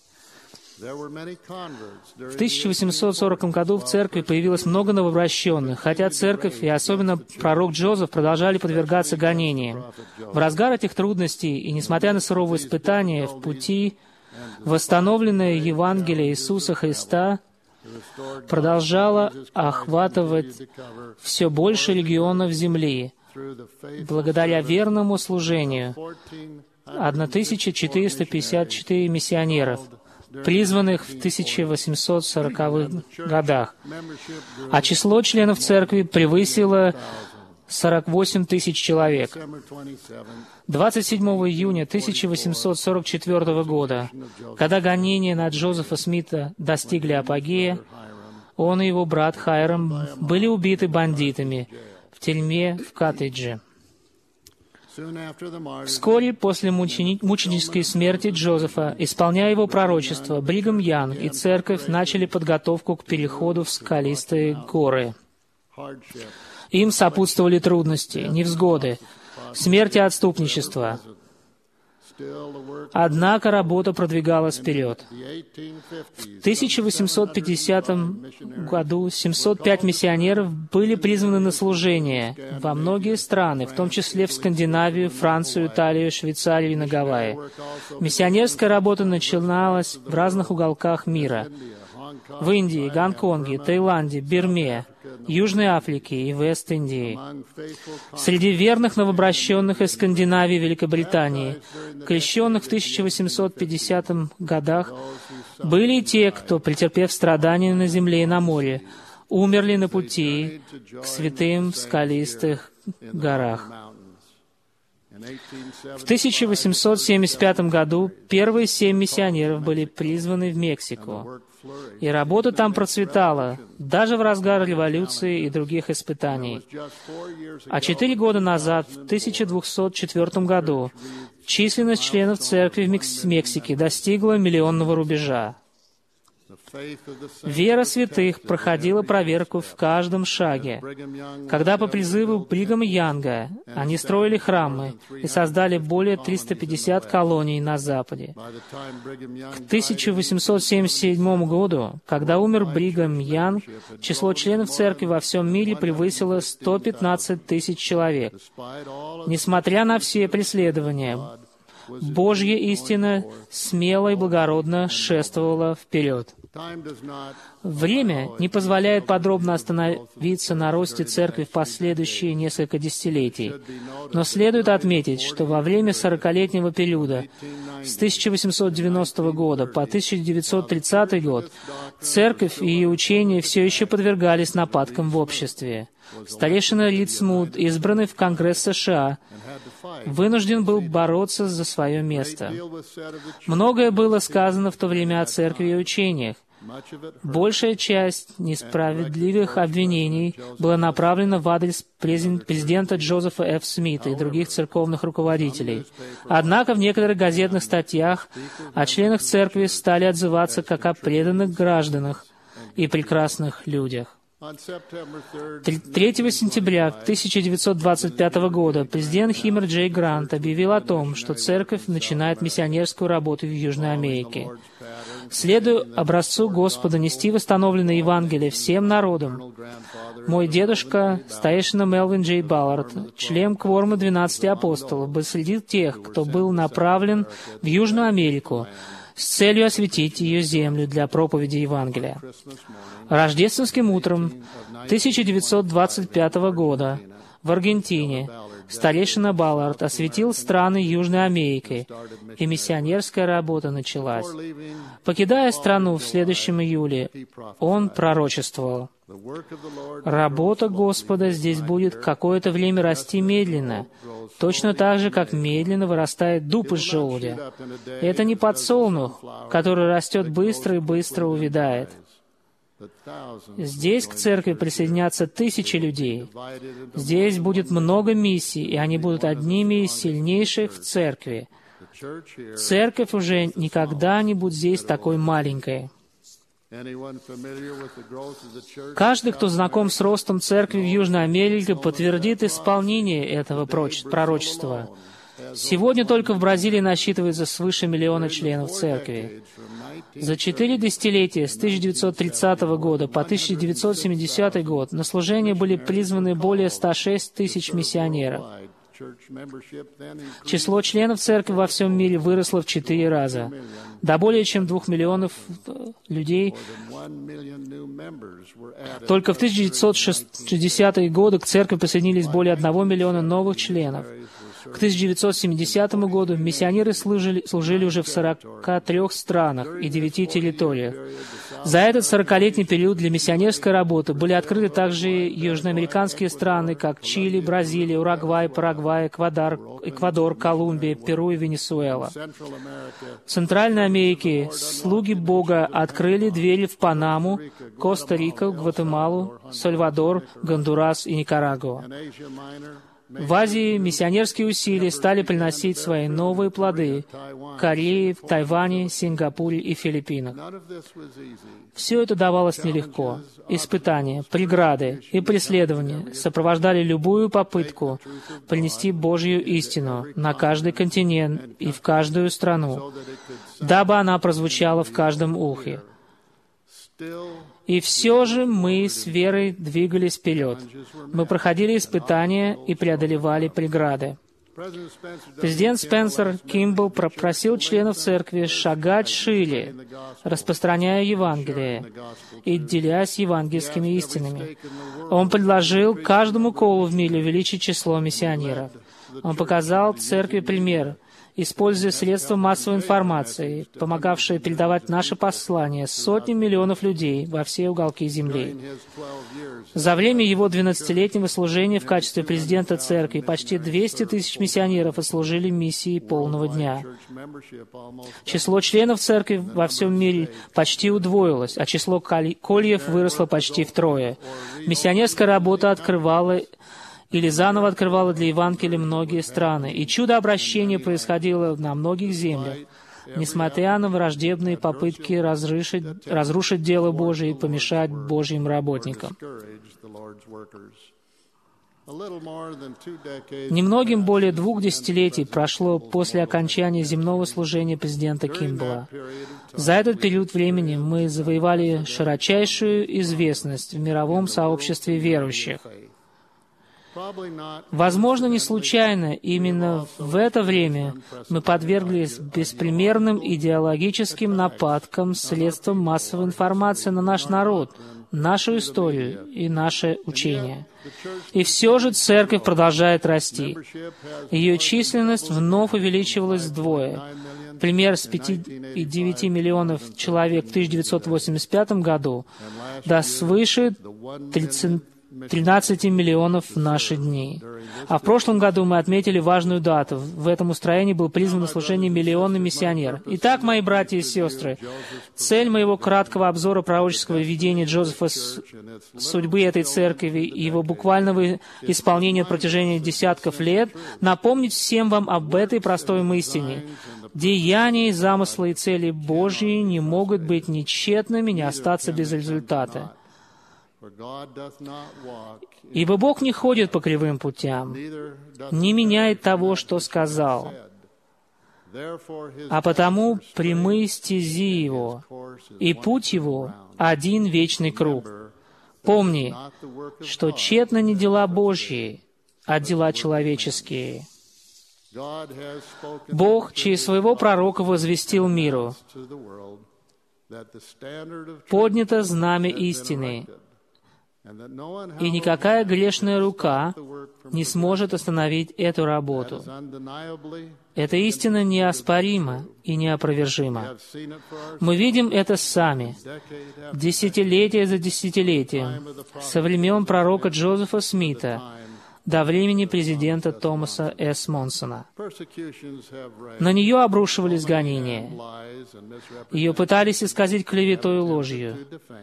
[SPEAKER 8] В тысяча восемьсот сороком году в церкви появилось много новообращенных, хотя церковь и особенно пророк Джозеф продолжали подвергаться гонениям. В разгар этих трудностей и несмотря на суровые испытания в пути, восстановленное Евангелие Иисуса Христа продолжало охватывать все больше регионов земли благодаря верному служению тысяча четыреста пятьдесят четыре миссионеров, призванных в тысяча восемьсот сороковых годах, а число членов церкви превысило сорок восемь тысяч человек. двадцать седьмого июня тысяча восемьсот сорок четвёртого года, когда гонения на Джозефа Смита достигли апогея, он и его брат Хайрам были убиты бандитами в тюрьме в Каттедже. Вскоре после мучени... мученической смерти Джозефа, исполняя его пророчество, Бригам Янг и церковь начали подготовку к переходу в скалистые горы. Им сопутствовали трудности, невзгоды, смерть и отступничество. Однако работа продвигалась вперед. В тысяча восемьсот пятидесятом году семьсот пять миссионеров были призваны на служение во многие страны, в том числе в Скандинавию, Францию, Италию, Швейцарию и на Гавайи. Миссионерская работа начиналась в разных уголках мира. В Индии, Гонконге, Таиланде, Бирме, Южной Африке и Вест-Индии. Среди верных новообращенных из Скандинавии и Великобритании, крещенных в тысяча восемьсот пятидесятых годах, были и те, кто, претерпев страдания на земле и на море, умерли на пути к святым скалистых горах. В тысяча восемьсот семьдесят пятом году первые семь миссионеров были призваны в Мексику, и работа там процветала, даже в разгар революции и других испытаний. А четыре года назад, в тысяча двухсот четвёртом году, численность членов церкви в Мексике достигла миллионного рубежа. Вера святых проходила проверку в каждом шаге. Когда по призыву Бригама Янга они строили храмы и создали более триста пятьдесят колоний на Западе. К тысяча восемьсот семьдесят седьмому году, когда умер Бригам Янг, число членов церкви во всем мире превысило сто пятнадцать тысяч человек. Несмотря на все преследования, Божья истина смело и благородно шествовала вперед. Время не позволяет подробно остановиться на росте церкви в последующие несколько десятилетий, но следует отметить, что во время сорокалетнего периода с тысяча восемьсот девяностого года по тысяча девятьсот тридцатый год церковь и ее учения все еще подвергались нападкам в обществе. Старейшина Рид Смут, избранный в Конгресс США, вынужден был бороться за свое место. Многое было сказано в то время о церкви и учениях. Большая часть несправедливых обвинений была направлена в адрес президента Джозефа Ф. Смита и других церковных руководителей. Однако в некоторых газетных статьях о членах церкви стали отзываться как о преданных гражданах и прекрасных людях. третьего сентября тысяча девятьсот двадцать пятого года президент Химер Джей Грант объявил о том, что церковь начинает миссионерскую работу в Южной Америке. Следуя образцу Господа нести восстановленное Евангелие всем народам, мой дедушка, старейшина Мелвин Джей Баллард, член кворума двенадцати апостолов, был среди тех, кто был направлен в Южную Америку с целью осветить ее землю для проповеди Евангелия. Рождественским утром тысяча девятьсот двадцать пятого года в Аргентине старейшина Баллард осветил страны Южной Америки, и миссионерская работа началась. Покидая страну в следующем июле, он пророчествовал: «Работа Господа здесь будет какое-то время расти медленно, точно так же, как медленно вырастает дуб из желудя. Это не подсолнух, который растет быстро и быстро увядает. Здесь к церкви присоединятся тысячи людей. Здесь будет много миссий, и они будут одними из сильнейших в церкви. Церковь уже никогда не будет здесь такой маленькой». Каждый, кто знаком с ростом церкви в Южной Америке, подтвердит исполнение этого пророчества. Сегодня только в Бразилии насчитывается свыше миллиона членов церкви. За четыре десятилетия, с тысяча девятьсот тридцатого года по тысяча девятьсот семидесятый год, на служение были призваны более ста шести тысяч миссионеров. Число членов церкви во всем мире выросло в четыре раза, до более чем двух миллионов людей. Только в тысяча девятьсот шестидесятые годы к церкви присоединились более одного миллиона новых членов. К тысяча девятьсот семидесятому году миссионеры служили, служили уже в сорока трёх странах и девяти территориях. За этот сорокалетний период для миссионерской работы были открыты также южноамериканские страны, как Чили, Бразилия, Уругвай, Парагвай, Эквадор, Эквадор, Колумбия, Перу и Венесуэла. В Центральной Америке слуги Бога открыли двери в Панаму, Коста-Рику, Гватемалу, Сальвадор, Гондурас и Никарагуа. В Азии миссионерские усилия стали приносить свои новые плоды в Корее, в Тайване, Сингапуре и Филиппинах. Все это давалось нелегко. Испытания, преграды и преследования сопровождали любую попытку принести Божью истину на каждый континент и в каждую страну, дабы она прозвучала в каждом ухе. И все же мы с верой двигались вперед. Мы проходили испытания и преодолевали преграды. Президент Спенсер Кимбл попросил членов церкви шагать шире, распространяя Евангелие и делясь евангельскими истинами. Он предложил каждому колу в мире увеличить число миссионеров. Он показал церкви пример используя средства массовой информации, помогавшие передавать наше послание сотням миллионов людей во все уголки земли. За время его двенадцатилетнего служения в качестве президента церкви почти двести тысяч миссионеров отслужили миссии полного дня. Число членов церкви во всем мире почти удвоилось, а число кольев выросло почти втрое. Миссионерская работа открывала или заново открывала для Евангелия многие страны, и чудо обращения происходило на многих землях, несмотря на враждебные попытки разрушить, разрушить дело Божие и помешать Божьим работникам. Немногим более двух десятилетий прошло после окончания земного служения президента Кимбалла. За этот период времени мы завоевали широчайшую известность в мировом сообществе верующих. Возможно, не случайно именно в это время мы подверглись беспримерным идеологическим нападкам средством массовой информации на наш народ, нашу историю и наше учение. И все же церковь продолжает расти. Ее численность вновь увеличивалась вдвое. Пример с пяти и девяти миллионов человек в тысяча девятьсот восемьдесят пятом году до свыше тринадцати миллионов в наши дни. А в прошлом году мы отметили важную дату. В этом устроении был призван на служение миллионный миссионер. Итак, мои братья и сестры, цель моего краткого обзора пророческого видения Джозефа судьбы этой церкви и его буквального исполнения на протяжении десятков лет напомнить всем вам об этой простой истине. Деяния, замыслы и цели Божьи не могут быть ни тщетными, ни остаться без результата. Ибо Бог не ходит по кривым путям, не меняет того, что сказал, а потому прямые стези Его, и путь Его — один вечный круг. Помни, что тщетны не дела Божьи, а дела человеческие. Бог через своего пророка возвестил миру: поднято знамя истины, и никакая грешная рука не сможет остановить эту работу. Эта истина неоспорима и неопровержима. Мы видим это сами, десятилетие за десятилетием, со времен пророка Джозефа Смита до времени президента Томаса С. Монсона. На нее обрушивались гонения. Ее пытались исказить клеветой и ложью.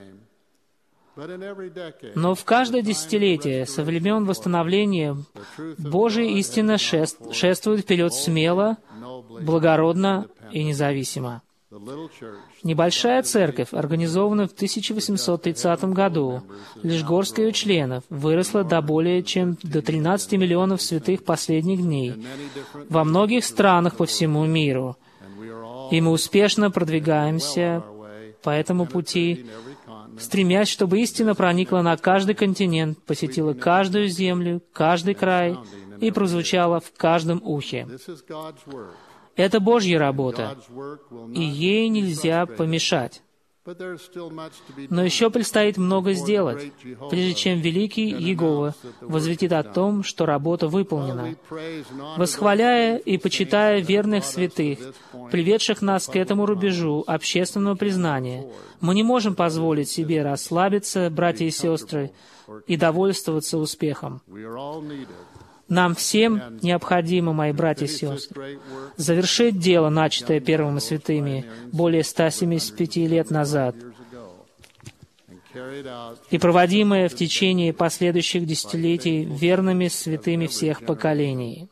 [SPEAKER 8] Но в каждое десятилетие со времен восстановления Божья истина шест, шествует вперед смело, благородно и независимо. Небольшая церковь, организованная в тысяча восемьсот тридцатом году, лишь горстка ее членов, выросла до более чем до тринадцати миллионов святых последних дней во многих странах по всему миру. И мы успешно продвигаемся по этому пути, стремясь, чтобы истина проникла на каждый континент, посетила каждую землю, каждый край и прозвучала в каждом ухе. Это Божья работа, и ей нельзя помешать. Но еще предстоит много сделать, прежде чем великий Иегова возвестит о том, что работа выполнена. Восхваляя и почитая верных святых, приведших нас к этому рубежу общественного признания, мы не можем позволить себе расслабиться, братья и сестры, и довольствоваться успехом. Нам всем необходимо, мои братья и сестры, завершить дело, начатое первыми святыми более ста семидесяти пяти лет назад, и проводимое в течение последующих десятилетий верными святыми всех поколений.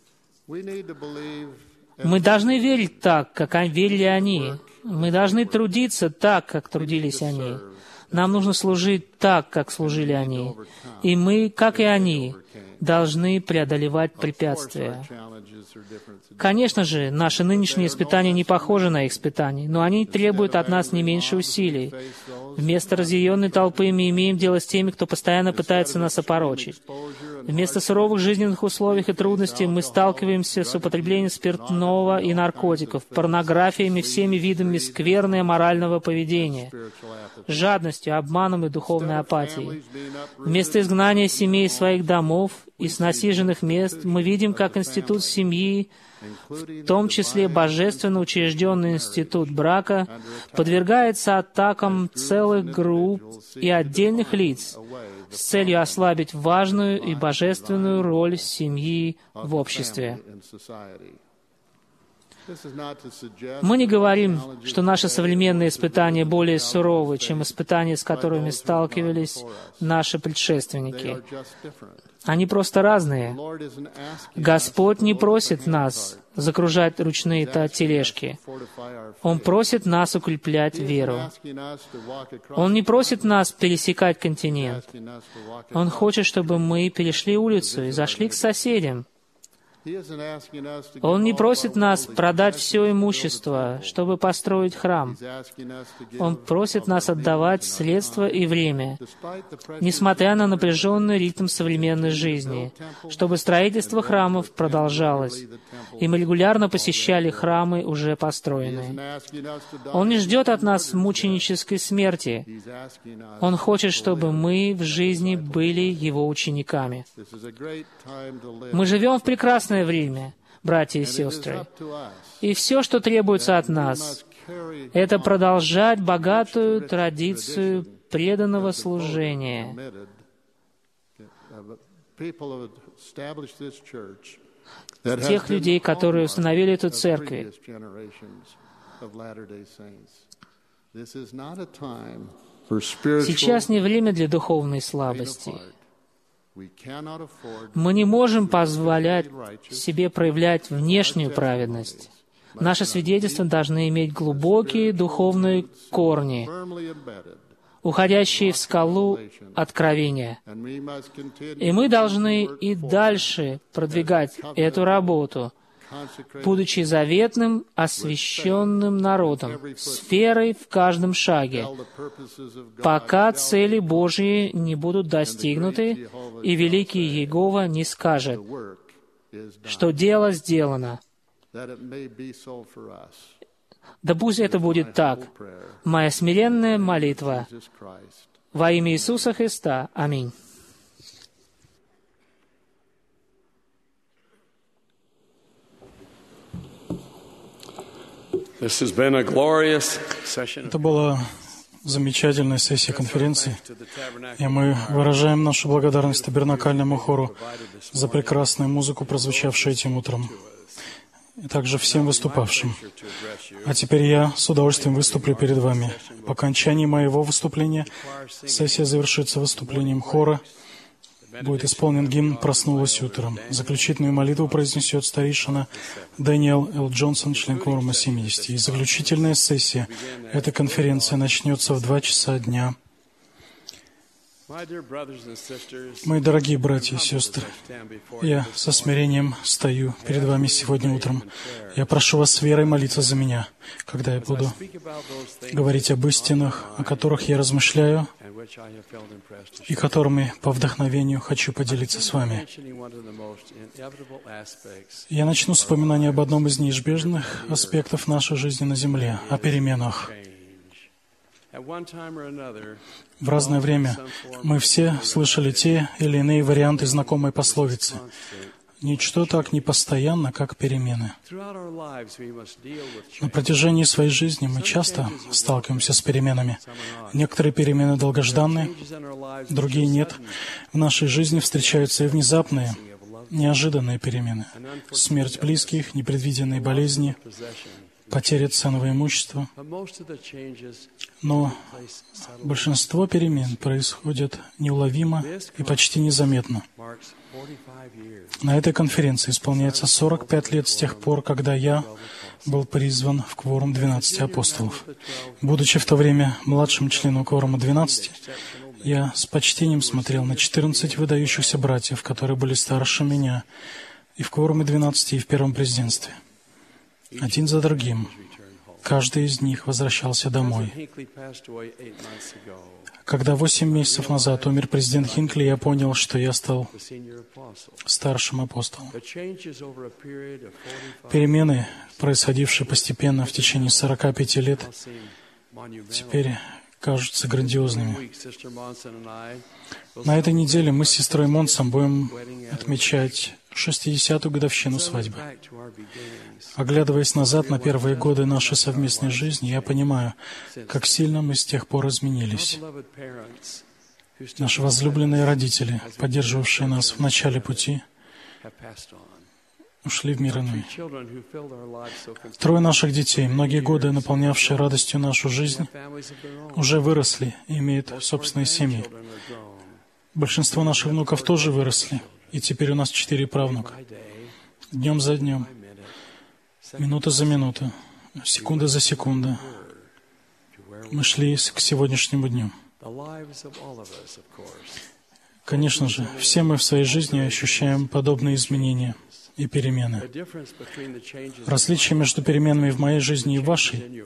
[SPEAKER 8] Мы должны верить так, как верили они. Мы должны трудиться так, как трудились они. Нам нужно служить так, как служили они. И мы, как и они, должны преодолевать препятствия. Конечно же, наши нынешние испытания не похожи на их испытания, но они требуют от нас не меньше усилий. Вместо разъяренной толпы мы имеем дело с теми, кто постоянно пытается нас опорочить. Вместо суровых жизненных условий и трудностей мы сталкиваемся с употреблением спиртного и наркотиков, порнографиями, всеми видами скверного морального поведения, жадностью, обманом и духовной апатией. Вместо изгнания семей из своих домов и с насиженных мест мы видим, как институт семьи, в том числе божественно учрежденный институт брака, подвергается атакам целых групп и отдельных лиц с целью ослабить важную и божественную роль семьи в обществе. Мы не говорим, что наши современные испытания более суровы, чем испытания, с которыми сталкивались наши предшественники. Они просто разные. Господь не просит нас загружать ручные тележки. Он просит нас укреплять веру. Он не просит нас пересекать континент. Он хочет, чтобы мы перешли улицу и зашли к соседям. Он не просит нас продать все имущество, чтобы построить храм. Он просит нас отдавать средства и время, несмотря на напряженный ритм современной жизни, чтобы строительство храмов продолжалось, и мы регулярно посещали храмы, уже построенные. Он не ждет от нас мученической смерти. Он хочет, чтобы мы в жизни были Его учениками. Мы живем в прекрасное время, братья и сестры. И все, что требуется от нас, это продолжать богатую традицию преданного служения. Тех людей, которые установили эту церковь. Сейчас не время для духовной слабости. Мы не можем позволять себе проявлять внешнюю праведность. Наши свидетельства должны иметь глубокие духовные корни, уходящие в скалу откровения. И мы должны и дальше продвигать эту работу, будучи заветным, освященным народом, сферой в каждом шаге, пока цели Божьи не будут достигнуты, и великий Иегова не скажет, что дело сделано. Да пусть это будет так. Моя смиренная молитва во имя Иисуса Христа. Аминь.
[SPEAKER 3] Это была замечательная сессия конференции, и мы выражаем нашу благодарность Табернакальному хору за прекрасную музыку, прозвучавшую этим утром, и также всем выступавшим. А теперь я с удовольствием выступлю перед вами. По окончании моего выступления сессия завершится выступлением хора. Будет исполнен гимн «Проснулась утром». Заключительную молитву произнесет старейшина Дэниел Л. Джонсон, член кворума семидесяти. И заключительная сессия этой конференции начнется в два часа дня. Мои дорогие братья и сестры, я со смирением стою перед вами сегодня утром. Я прошу вас с верой молиться за меня, когда я буду говорить об истинах, о которых я размышляю, и которыми по вдохновению хочу поделиться с вами. Я начну с упоминания об одном из неизбежных аспектов нашей жизни на земле, о переменах. В разное время мы все слышали те или иные варианты знакомой пословицы. Ничто так не постоянно, как перемены. На протяжении своей жизни мы часто сталкиваемся с переменами. Некоторые перемены долгожданные, другие нет. В нашей жизни встречаются и внезапные, неожиданные перемены. Смерть близких, непредвиденные болезни, потеря ценного имущества. Но большинство перемен происходят неуловимо и почти незаметно. На этой конференции исполняется сорок пять лет с тех пор, когда я был призван в кворум двенадцати апостолов. Будучи в то время младшим членом кворума двенадцати, я с почтением смотрел на четырнадцать выдающихся братьев, которые были старше меня и в кворуме двенадцати, и в первом президентстве. Один за другим. Каждый из них возвращался домой. Когда восемь месяцев назад умер президент Хинкли, я понял, что я стал старшим апостолом. Перемены, происходившие постепенно в течение сорока пяти лет, теперь кажутся грандиозными. На этой неделе мы с сестрой Монсом будем отмечать шестидесятую годовщину свадьбы. Оглядываясь назад на первые годы нашей совместной жизни, я понимаю, как сильно мы с тех пор изменились. Наши возлюбленные родители, поддерживавшие нас в начале пути, ушли в мир иной. Трое наших детей, многие годы наполнявшие радостью нашу жизнь, уже выросли и имеют собственные семьи. Большинство наших внуков тоже выросли, и теперь у нас четыре правнука. Днем за днем, минута за минутой, секунда за секундой мы шли к сегодняшнему дню. Конечно же, все мы в своей жизни ощущаем подобные изменения и перемены. Различия между переменами в моей жизни и в вашей,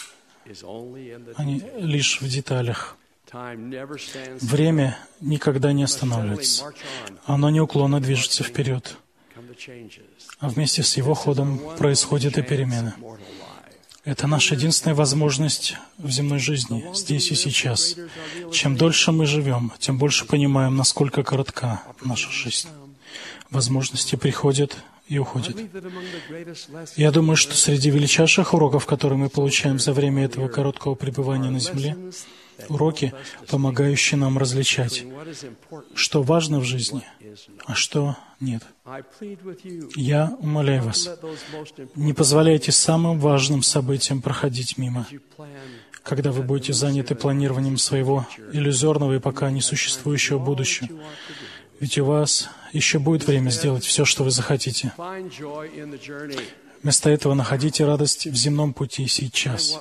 [SPEAKER 3] они лишь в деталях. Время никогда не останавливается. Оно неуклонно движется вперед. А вместе с его ходом происходят и перемены. Это наша единственная возможность в земной жизни, здесь и сейчас. Чем дольше мы живем, тем больше понимаем, насколько коротка наша жизнь. Возможности приходят и уходят. Я думаю, что среди величайших уроков, которые мы получаем за время этого короткого пребывания на земле, уроки, помогающие нам различать, что важно в жизни, а что нет. Я умоляю вас, не позволяйте самым важным событиям проходить мимо, когда вы будете заняты планированием своего иллюзорного и пока не существующего будущего. Ведь у вас еще будет время сделать все, что вы захотите. Вместо этого находите радость в земном пути сейчас.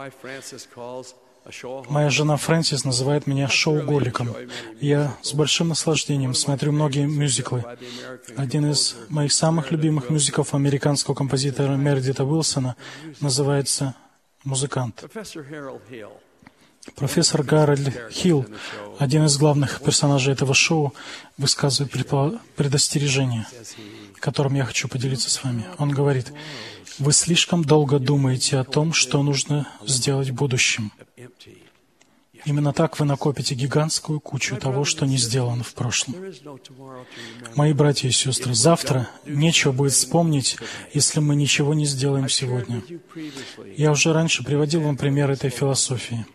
[SPEAKER 3] Моя жена Фрэнсис называет меня шоуголиком. Я с большим наслаждением смотрю многие мюзиклы. Один из моих самых любимых мюзиклов американского композитора Мередита Уилсона называется «Музыкант». Профессор Гарольд Хилл, один из главных персонажей этого шоу, высказывает предостережение, которым я хочу поделиться с вами. Он говорит: «Вы слишком долго думаете о том, что нужно сделать в будущем. Именно так вы накопите гигантскую кучу того, что не сделано в прошлом». Мои братья и сестры, завтра нечего будет вспомнить, если мы ничего не сделаем сегодня. Я уже раньше приводил вам пример этой философии.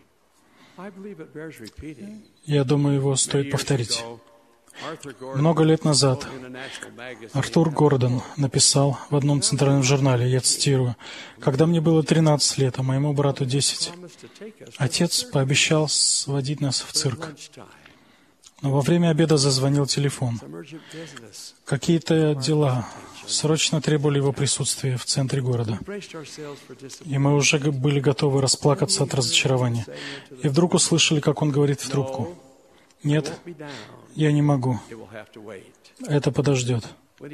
[SPEAKER 3] Я думаю, его стоит повторить. Много лет назад Артур Гордон написал в одном центральном журнале, я цитирую: «Когда мне было тринадцать лет, а моему брату десять, отец пообещал сводить нас в цирк. Но во время обеда зазвонил телефон. Какие-то дела срочно требовали его присутствия в центре города. И мы уже были готовы расплакаться от разочарования. И вдруг услышали, как он говорит в трубку: «Нет, я не могу. Это подождет».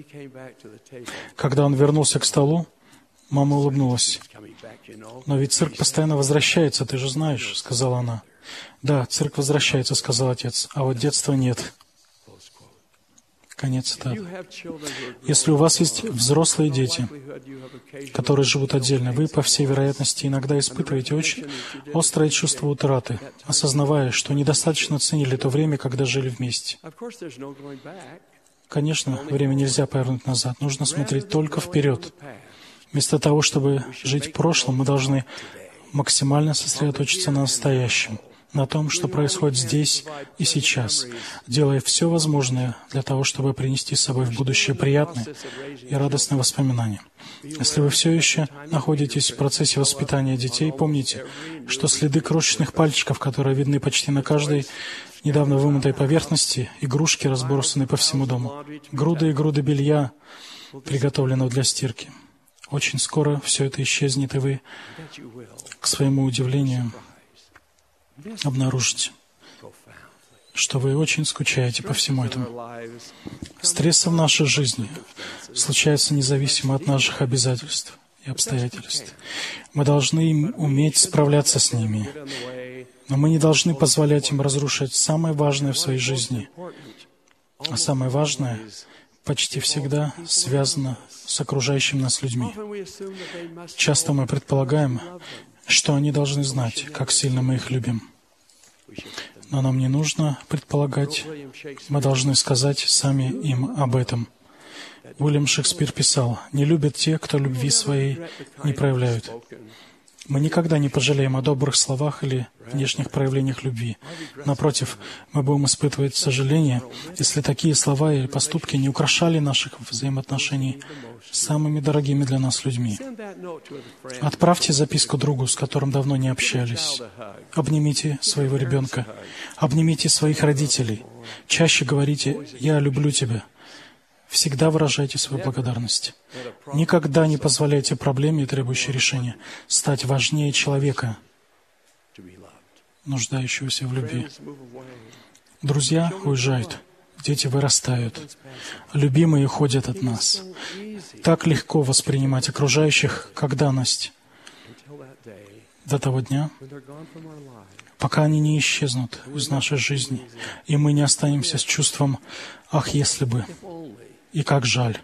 [SPEAKER 3] Когда он вернулся к столу, мама улыбнулась. «Но ведь цирк постоянно возвращается, ты же знаешь», — сказала она. «Да, цирк возвращается», — сказал отец, — «а вот детства нет». Конец цитаты. Если у вас есть взрослые дети, которые живут отдельно, вы, по всей вероятности, иногда испытываете очень острое чувство утраты, осознавая, что недостаточно ценили то время, когда жили вместе. Конечно, время нельзя повернуть назад, нужно смотреть только вперед. Вместо того, чтобы жить в прошлом, мы должны максимально сосредоточиться на настоящем, на том, что происходит здесь и сейчас, делая все возможное для того, чтобы принести с собой в будущее приятные и радостные воспоминания. Если вы все еще находитесь в процессе воспитания детей, помните, что следы крошечных пальчиков, которые видны почти на каждой недавно вымытой поверхности, игрушки, разбросанные по всему дому, груды и груды белья, приготовленного для стирки. Очень скоро все это исчезнет, и вы, к своему удивлению, обнаружите, что вы очень скучаете по всему этому. Стрессы в нашей жизни случаются независимо от наших обязательств и обстоятельств. Мы должны уметь справляться с ними, но мы не должны позволять им разрушать самое важное в своей жизни. А самое важное почти всегда связано с окружающими нас людьми. Часто мы предполагаем, что они должны знать, как сильно мы их любим. Но нам не нужно предполагать, мы должны сказать сами им об этом. Уильям Шекспир писал: «Не любят те, кто любви своей не проявляют». Мы никогда не пожалеем о добрых словах или внешних проявлениях любви. Напротив, мы будем испытывать сожаление, если такие слова или поступки не украшали наших взаимоотношений с самыми дорогими для нас людьми. Отправьте записку другу, с которым давно не общались. Обнимите своего ребенка. Обнимите своих родителей. Чаще говорите «Я люблю тебя». Всегда выражайте свою благодарность. Никогда не позволяйте проблеме, требующей решения, стать важнее человека, нуждающегося в любви. Друзья уезжают, дети вырастают, любимые уходят от нас. Так легко воспринимать окружающих как данность до того дня, пока они не исчезнут из нашей жизни, и мы не останемся с чувством «ах, если бы». И как жаль.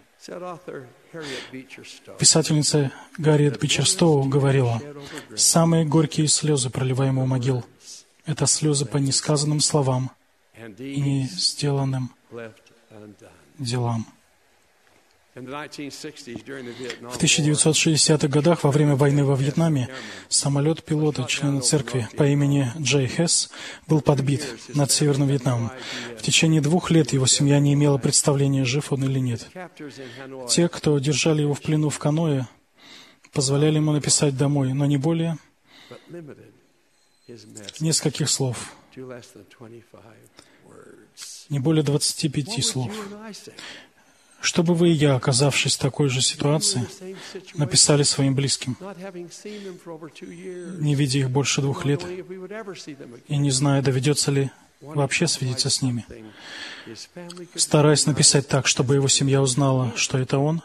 [SPEAKER 3] Писательница Гарриет Бичер Стоу говорила: «Самые горькие слезы, проливаемые у могил, это слезы по несказанным словам и не сделанным делам». В тысяча девятьсот шестидесятых годах, во время войны во Вьетнаме, самолет пилота, члена церкви по имени Джей Хесс, был подбит над Северным Вьетнамом. В течение двух лет его семья не имела представления, жив он или нет. Те, кто держали его в плену в Ханое, позволяли ему написать домой, но не более нескольких слов, не более двадцати пяти слов. Что бы вы и я, оказавшись в такой же ситуации, написали своим близким, не видя их больше двух лет и не зная, доведется ли вообще свидеться с ними, стараясь написать так, чтобы его семья узнала, что это он,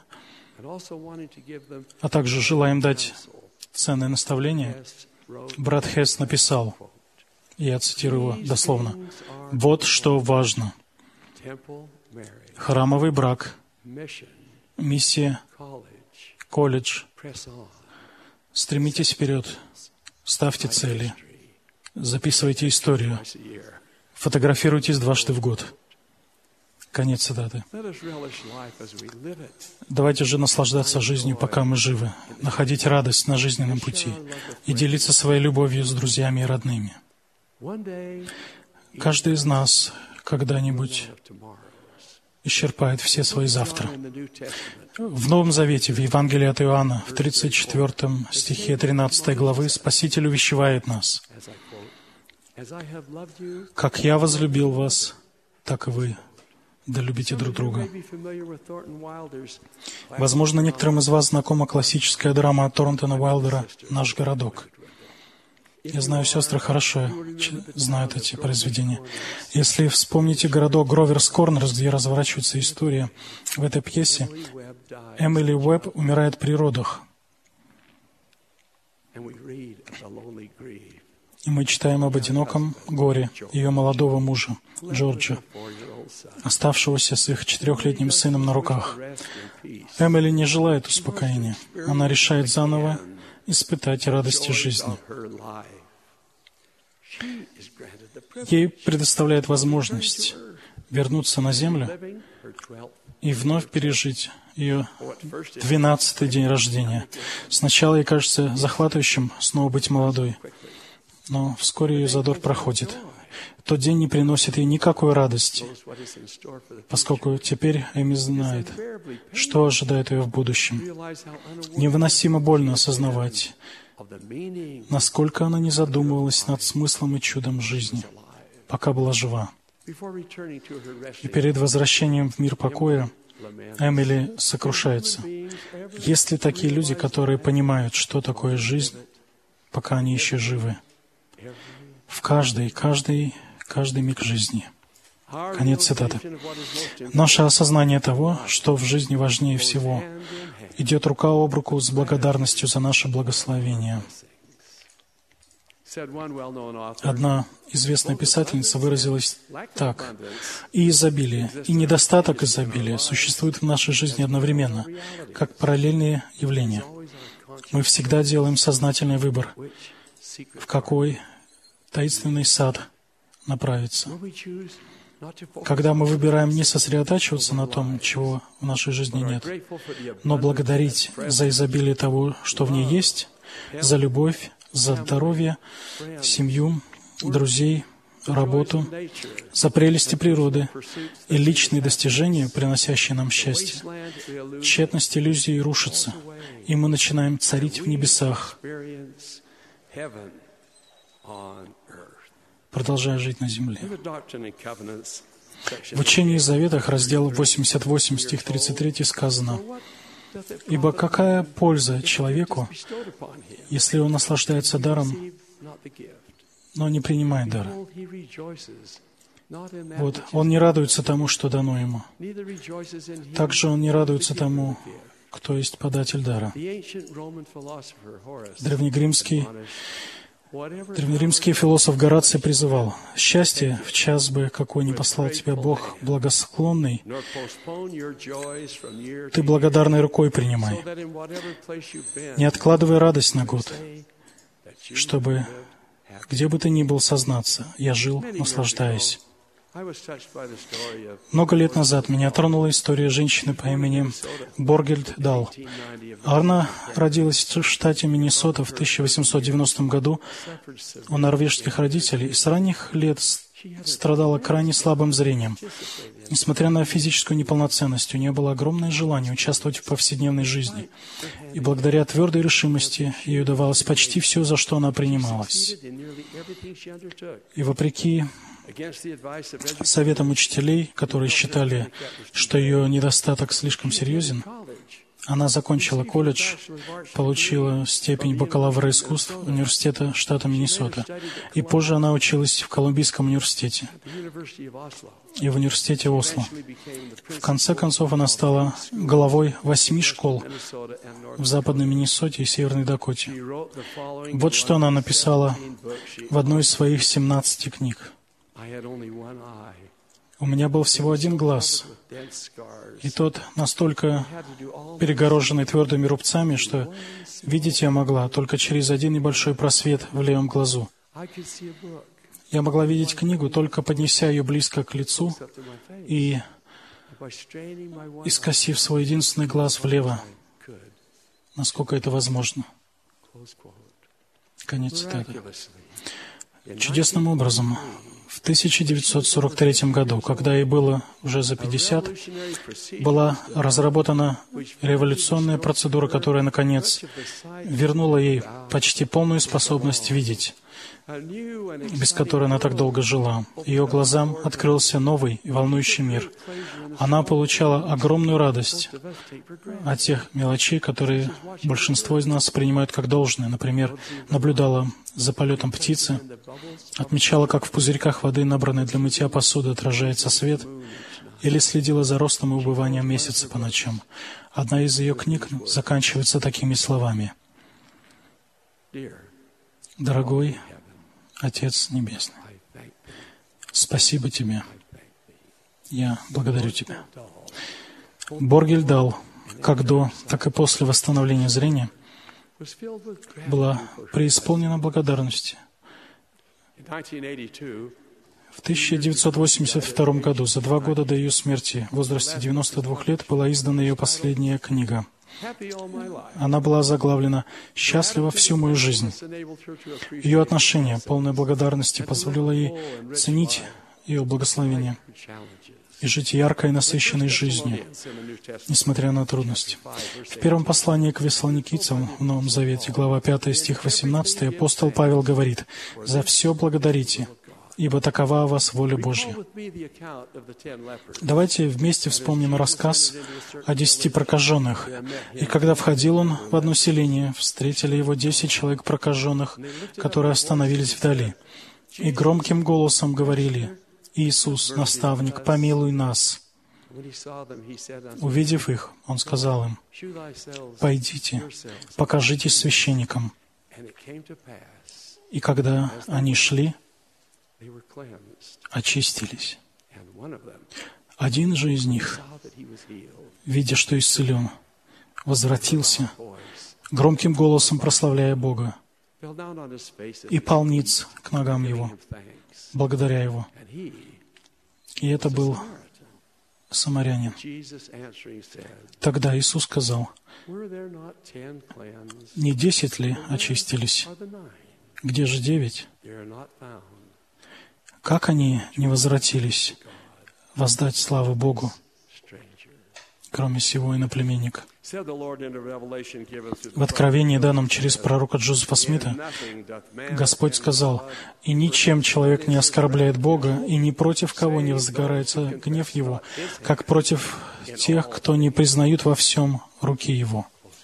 [SPEAKER 3] а также желая им дать ценное наставление, брат Хесс написал, я цитирую его дословно: «Вот что важно. Храмовый брак, миссия, колледж. Стремитесь вперед, ставьте цели, записывайте историю, фотографируйтесь дважды в год». Конец цитаты. Давайте же наслаждаться жизнью, пока мы живы, находить радость на жизненном пути и делиться своей любовью с друзьями и родными. Каждый из нас когда-нибудь исчерпает все свои завтра. В Новом Завете, в Евангелии от Иоанна, в тридцать четвёртом стихе тринадцатой главы, Спаситель увещевает нас: «Как я возлюбил вас, так и вы да любите друг друга». Возможно, некоторым из вас знакома классическая драма Торнтона Уайлдера «Наш городок». Я знаю, сестры хорошо знают эти произведения. Если вспомните городок Гроверс Корнерс, где разворачивается история, в этой пьесе Эмили Уэбб умирает при родах. И мы читаем об одиноком горе ее молодого мужа, Джорджа, оставшегося с их четырехлетним сыном на руках. Эмили не желает успокоения. Она решает заново испытать радости жизни. Ей предоставляет возможность вернуться на землю и вновь пережить ее двенадцатый день рождения. Сначала ей кажется захватывающим снова быть молодой, но вскоре ее задор проходит. Тот день не приносит ей никакой радости, поскольку теперь Эми знает, что ожидает ее в будущем. Невыносимо больно осознавать, насколько она не задумывалась над смыслом и чудом жизни, пока была жива. И перед возвращением в мир покоя Эмили сокрушается. Есть ли такие люди, которые понимают, что такое жизнь, пока они еще живы? В каждый, каждый, каждый миг жизни. Конец цитаты. Наше осознание того, что в жизни важнее всего, идет рука об руку с благодарностью за наше благословение. Одна известная писательница выразилась так: «И изобилие, и недостаток изобилия существуют в нашей жизни одновременно, как параллельные явления. Мы всегда делаем сознательный выбор, в какой таинственный сад направиться. Когда мы выбираем не сосредотачиваться на том, чего в нашей жизни нет, но благодарить за изобилие того, что в ней есть, за любовь, за здоровье, семью, друзей, работу, за прелести природы и личные достижения, приносящие нам счастье, тщетность иллюзий рушится, и мы начинаем царить в небесах, продолжая жить на земле. В Учении и Заветах, раздел восемьдесят восемь, стих тридцать три, сказано: «Ибо какая польза человеку, если он наслаждается даром, но не принимает дара?» Вот, он не радуется тому, что дано ему. Также он не радуется тому, кто есть податель дара. Древнеримский Древнеримский философ Гораций призывал: «Счастье в час бы, какой не послал тебя Бог благосклонный, ты благодарной рукой принимай. Не откладывай радость на год, чтобы, где бы ты ни был, сознаться, я жил, наслаждаясь». Много лет назад меня тронула история женщины по имени Боргельд Дал. Она родилась в штате Миннесота в тысяча восемьсот девяностом году у норвежских родителей и с ранних лет страдала крайне слабым зрением. Несмотря на физическую неполноценность, у нее было огромное желание участвовать в повседневной жизни. И благодаря твердой решимости ей удавалось почти все, за что она принималась. И вопреки советам учителей, которые считали, что ее недостаток слишком серьезен, она закончила колледж, получила степень бакалавра искусств университета штата Миннесота, и позже она училась в Колумбийском университете и в университете Осло. В конце концов, она стала главой восьми школ в Западной Миннесоте и Северной Дакоте. Вот что она написала в одной из своих семнадцати книг. «У меня был всего один глаз, и тот настолько перегороженный твердыми рубцами, что видеть я могла только через один небольшой просвет в левом глазу. Я могла видеть книгу, только поднеся ее близко к лицу и искосив свой единственный глаз влево, насколько это возможно». Конец цитаты. Чудесным образом, в тысяча девятьсот сорок третьем году, когда ей было уже за пятьдесят, была разработана революционная процедура, которая, наконец, вернула ей почти полную способность видеть, без которой она так долго жила. Ее глазам открылся новый и волнующий мир. Она получала огромную радость от тех мелочей, которые большинство из нас принимают как должное. Например, наблюдала за полетом птицы, отмечала, как в пузырьках воды, набранной для мытья посуды, отражается свет, или следила за ростом и убыванием месяца по ночам. Одна из ее книг заканчивается такими словами: «Дорогой Отец Небесный, спасибо Тебе. Я благодарю Тебя». Боргельд Дал, как до, так и после восстановления зрения, была преисполнена благодарности. В тысяча девятьсот восемьдесят втором году, за два года до ее смерти, в возрасте девяноста двух лет, была издана ее последняя книга. Она была заглавлена «Счастлива всю мою жизнь». Ее отношение, полное благодарности, позволило ей ценить ее благословение и жить яркой и насыщенной жизнью, несмотря на трудности. В первом послании к Фессалоникийцам в Новом Завете, глава пятая, стих восемнадцатый, апостол Павел говорит: «За все благодарите, ибо такова у вас воля Божья». Давайте вместе вспомним рассказ о десяти прокаженных. «И когда входил он в одно селение, встретили его десять человек прокаженных, которые остановились вдали, и громким голосом говорили: Иисус, наставник, помилуй нас». Увидев их, он сказал им: «Пойдите, покажитесь священникам». И когда они шли, очистились. Один же из них, видя, что исцелен, возвратился, громким голосом прославляя Бога, и пал ниц к ногам Его, благодаря Его. И это был самарянин. Тогда Иисус сказал: «Не десять ли очистились? Где же девять? Как они не возвратились воздать славу Богу, кроме сего иноплеменника?» В Откровении, данном через пророка Джозефа Смита, Господь сказал: «И ничем человек не оскорбляет Бога, и ни против кого не возгорается гнев Его, как против тех, кто не признают во всем руки Его».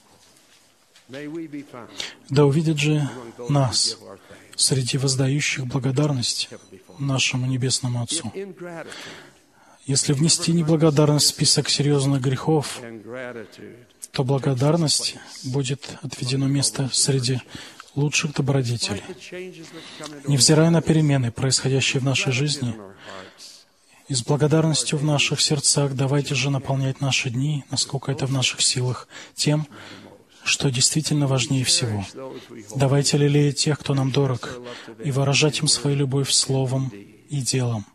[SPEAKER 3] Да увидит же нас среди воздающих благодарность нашему Небесному Отцу. Если внести неблагодарность в список серьезных грехов, то благодарность будет отведено место среди лучших добродетелей. Невзирая на перемены, происходящие в нашей жизни, и с благодарностью в наших сердцах давайте же наполнять наши дни, насколько это в наших силах, тем, что действительно важнее всего. Давайте лелеять тех, кто нам дорог, и выражать им свою любовь словом и делом.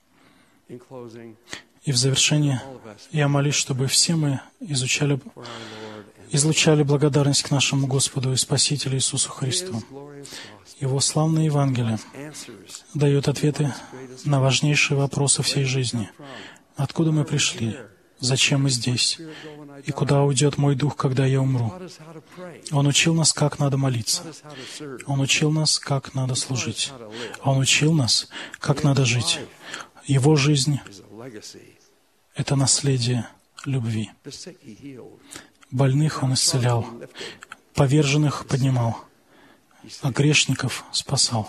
[SPEAKER 3] И в завершение я молюсь, чтобы все мы изучали, излучали благодарность к нашему Господу и Спасителю Иисусу Христу. Его славное Евангелие дает ответы на важнейшие вопросы всей жизни. Откуда мы пришли? Зачем мы здесь? И куда уйдет мой дух, когда я умру? Он учил нас, как надо молиться. Он учил нас, как надо служить. Он учил нас, как надо жить. Его жизнь — это наследие любви. Больных Он исцелял, поверженных поднимал, а грешников спасал.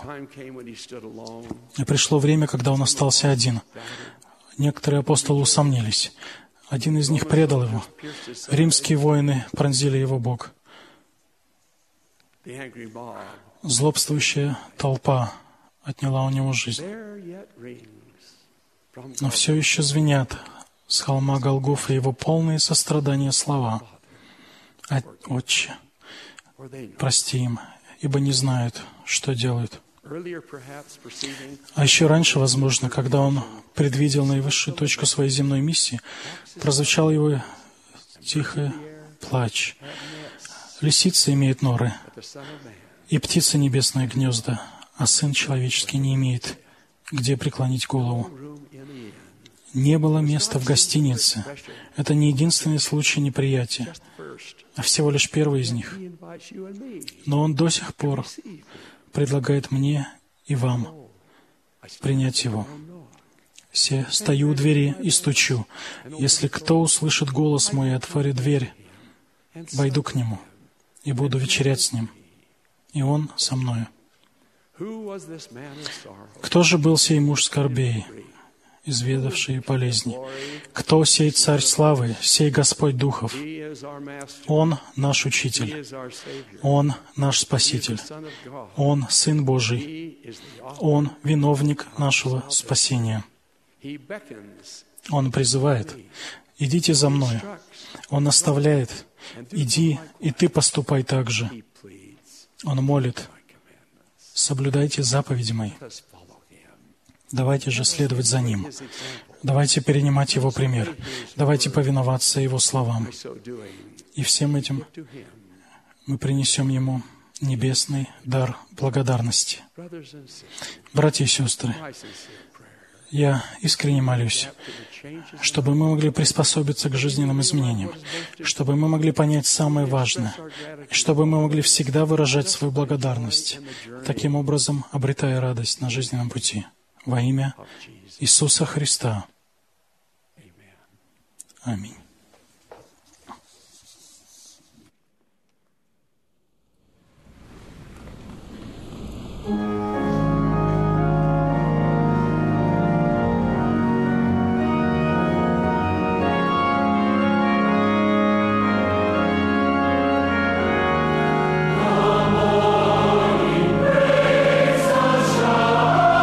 [SPEAKER 3] И пришло время, когда Он остался один. Некоторые апостолы усомнились. Один из них предал Его. Римские воины пронзили Его бок. Злобствующая толпа отняла у Него жизнь. Но все еще звенят с холма Голгофа Его полные сострадания слова: «Отче, прости им, ибо не знают, что делают». А еще раньше, возможно, когда Он предвидел наивысшую точку своей земной миссии, прозвучал Его тихий плач. «Лисица имеет норы, и птицы небесные гнезда, а Сын Человеческий не имеет, где преклонить голову». Не было места в гостинице. Это не единственный случай неприятия, а всего лишь первый из них. Но Он до сих пор предлагает мне и вам принять Его. «Се, стою у двери и стучу. Если кто услышит голос мой и отворит дверь, войду к Нему и буду вечерять с Ним, и Он со мною». Кто же был сей муж скорбей, изведавший болезни? Кто сей Царь славы, сей Господь духов? Он наш Учитель, Он наш Спаситель, Он Сын Божий, Он виновник нашего спасения. Он призывает: «Идите за Мной». Он наставляет: «Иди, и ты поступай так же». Он молит: «Соблюдайте заповеди Мои». Давайте же следовать за Ним. Давайте перенимать Его пример. Давайте повиноваться Его словам. И всем этим мы принесем Ему небесный дар благодарности. Братья и сестры, я искренне молюсь, чтобы мы могли приспособиться к жизненным изменениям, чтобы мы могли понять самое важное, и чтобы мы могли всегда выражать свою благодарность, таким образом обретая радость на жизненном пути. Во имя Иисуса Христа. Аминь.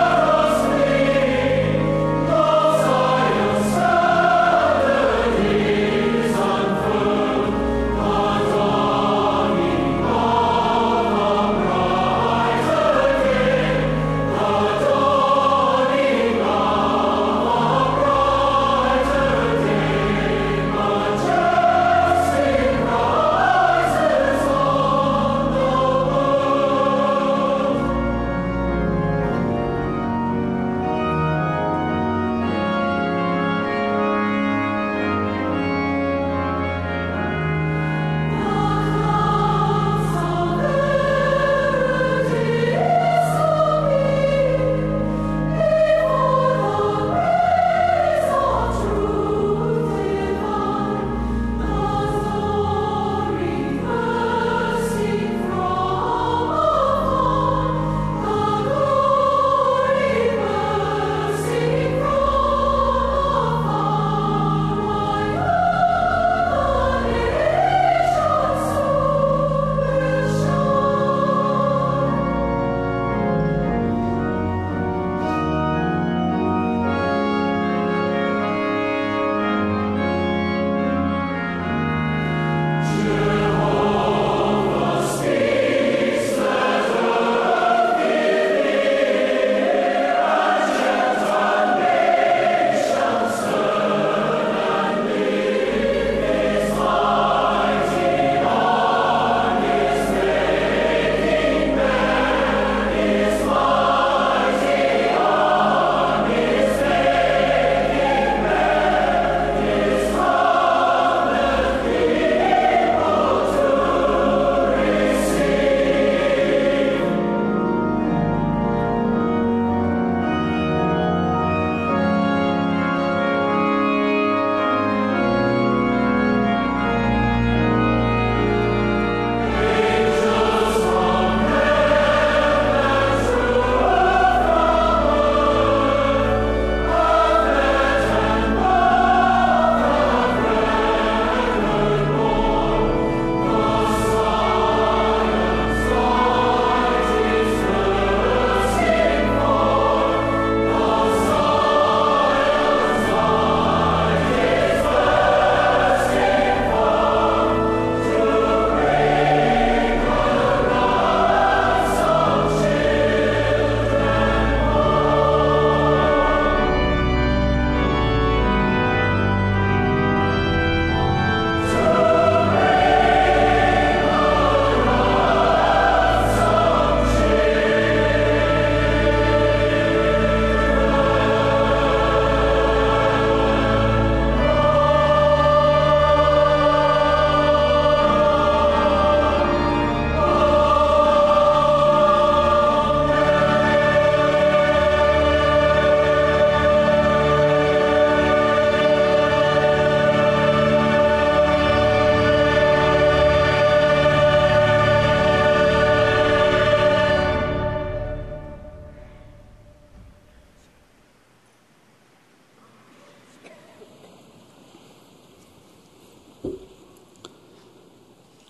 [SPEAKER 9] Amen.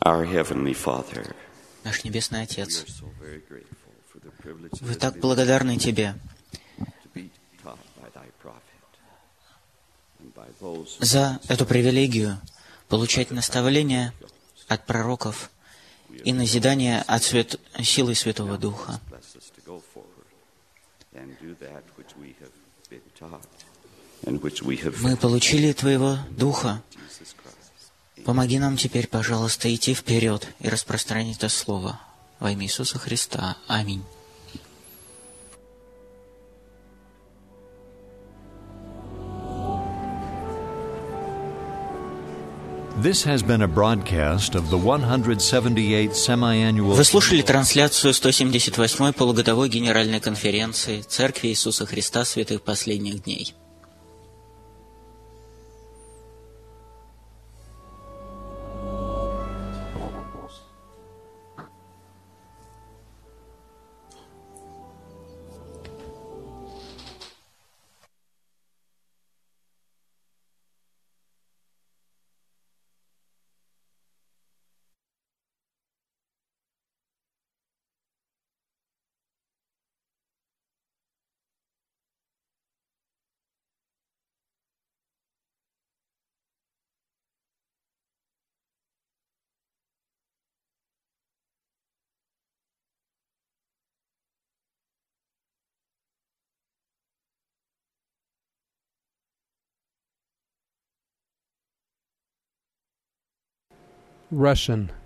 [SPEAKER 9] Our Heavenly Father,
[SPEAKER 1] наш Небесный Отец, мы так благодарны Тебе за эту привилегию получать наставления от пророков и назидание от свят... силы Святого Духа. Мы получили Твоего Духа. Помоги нам теперь, пожалуйста, идти вперед и распространить это Слово. Во имя Иисуса Христа. Аминь.
[SPEAKER 2] This has been a broadcast of the one hundred seventy-eighth semi-annual.
[SPEAKER 1] Вы слушали трансляцию сто семьдесят восьмой полугодовой Генеральной конференции Церкви Иисуса Христа Святых Последних Дней.
[SPEAKER 10] Russian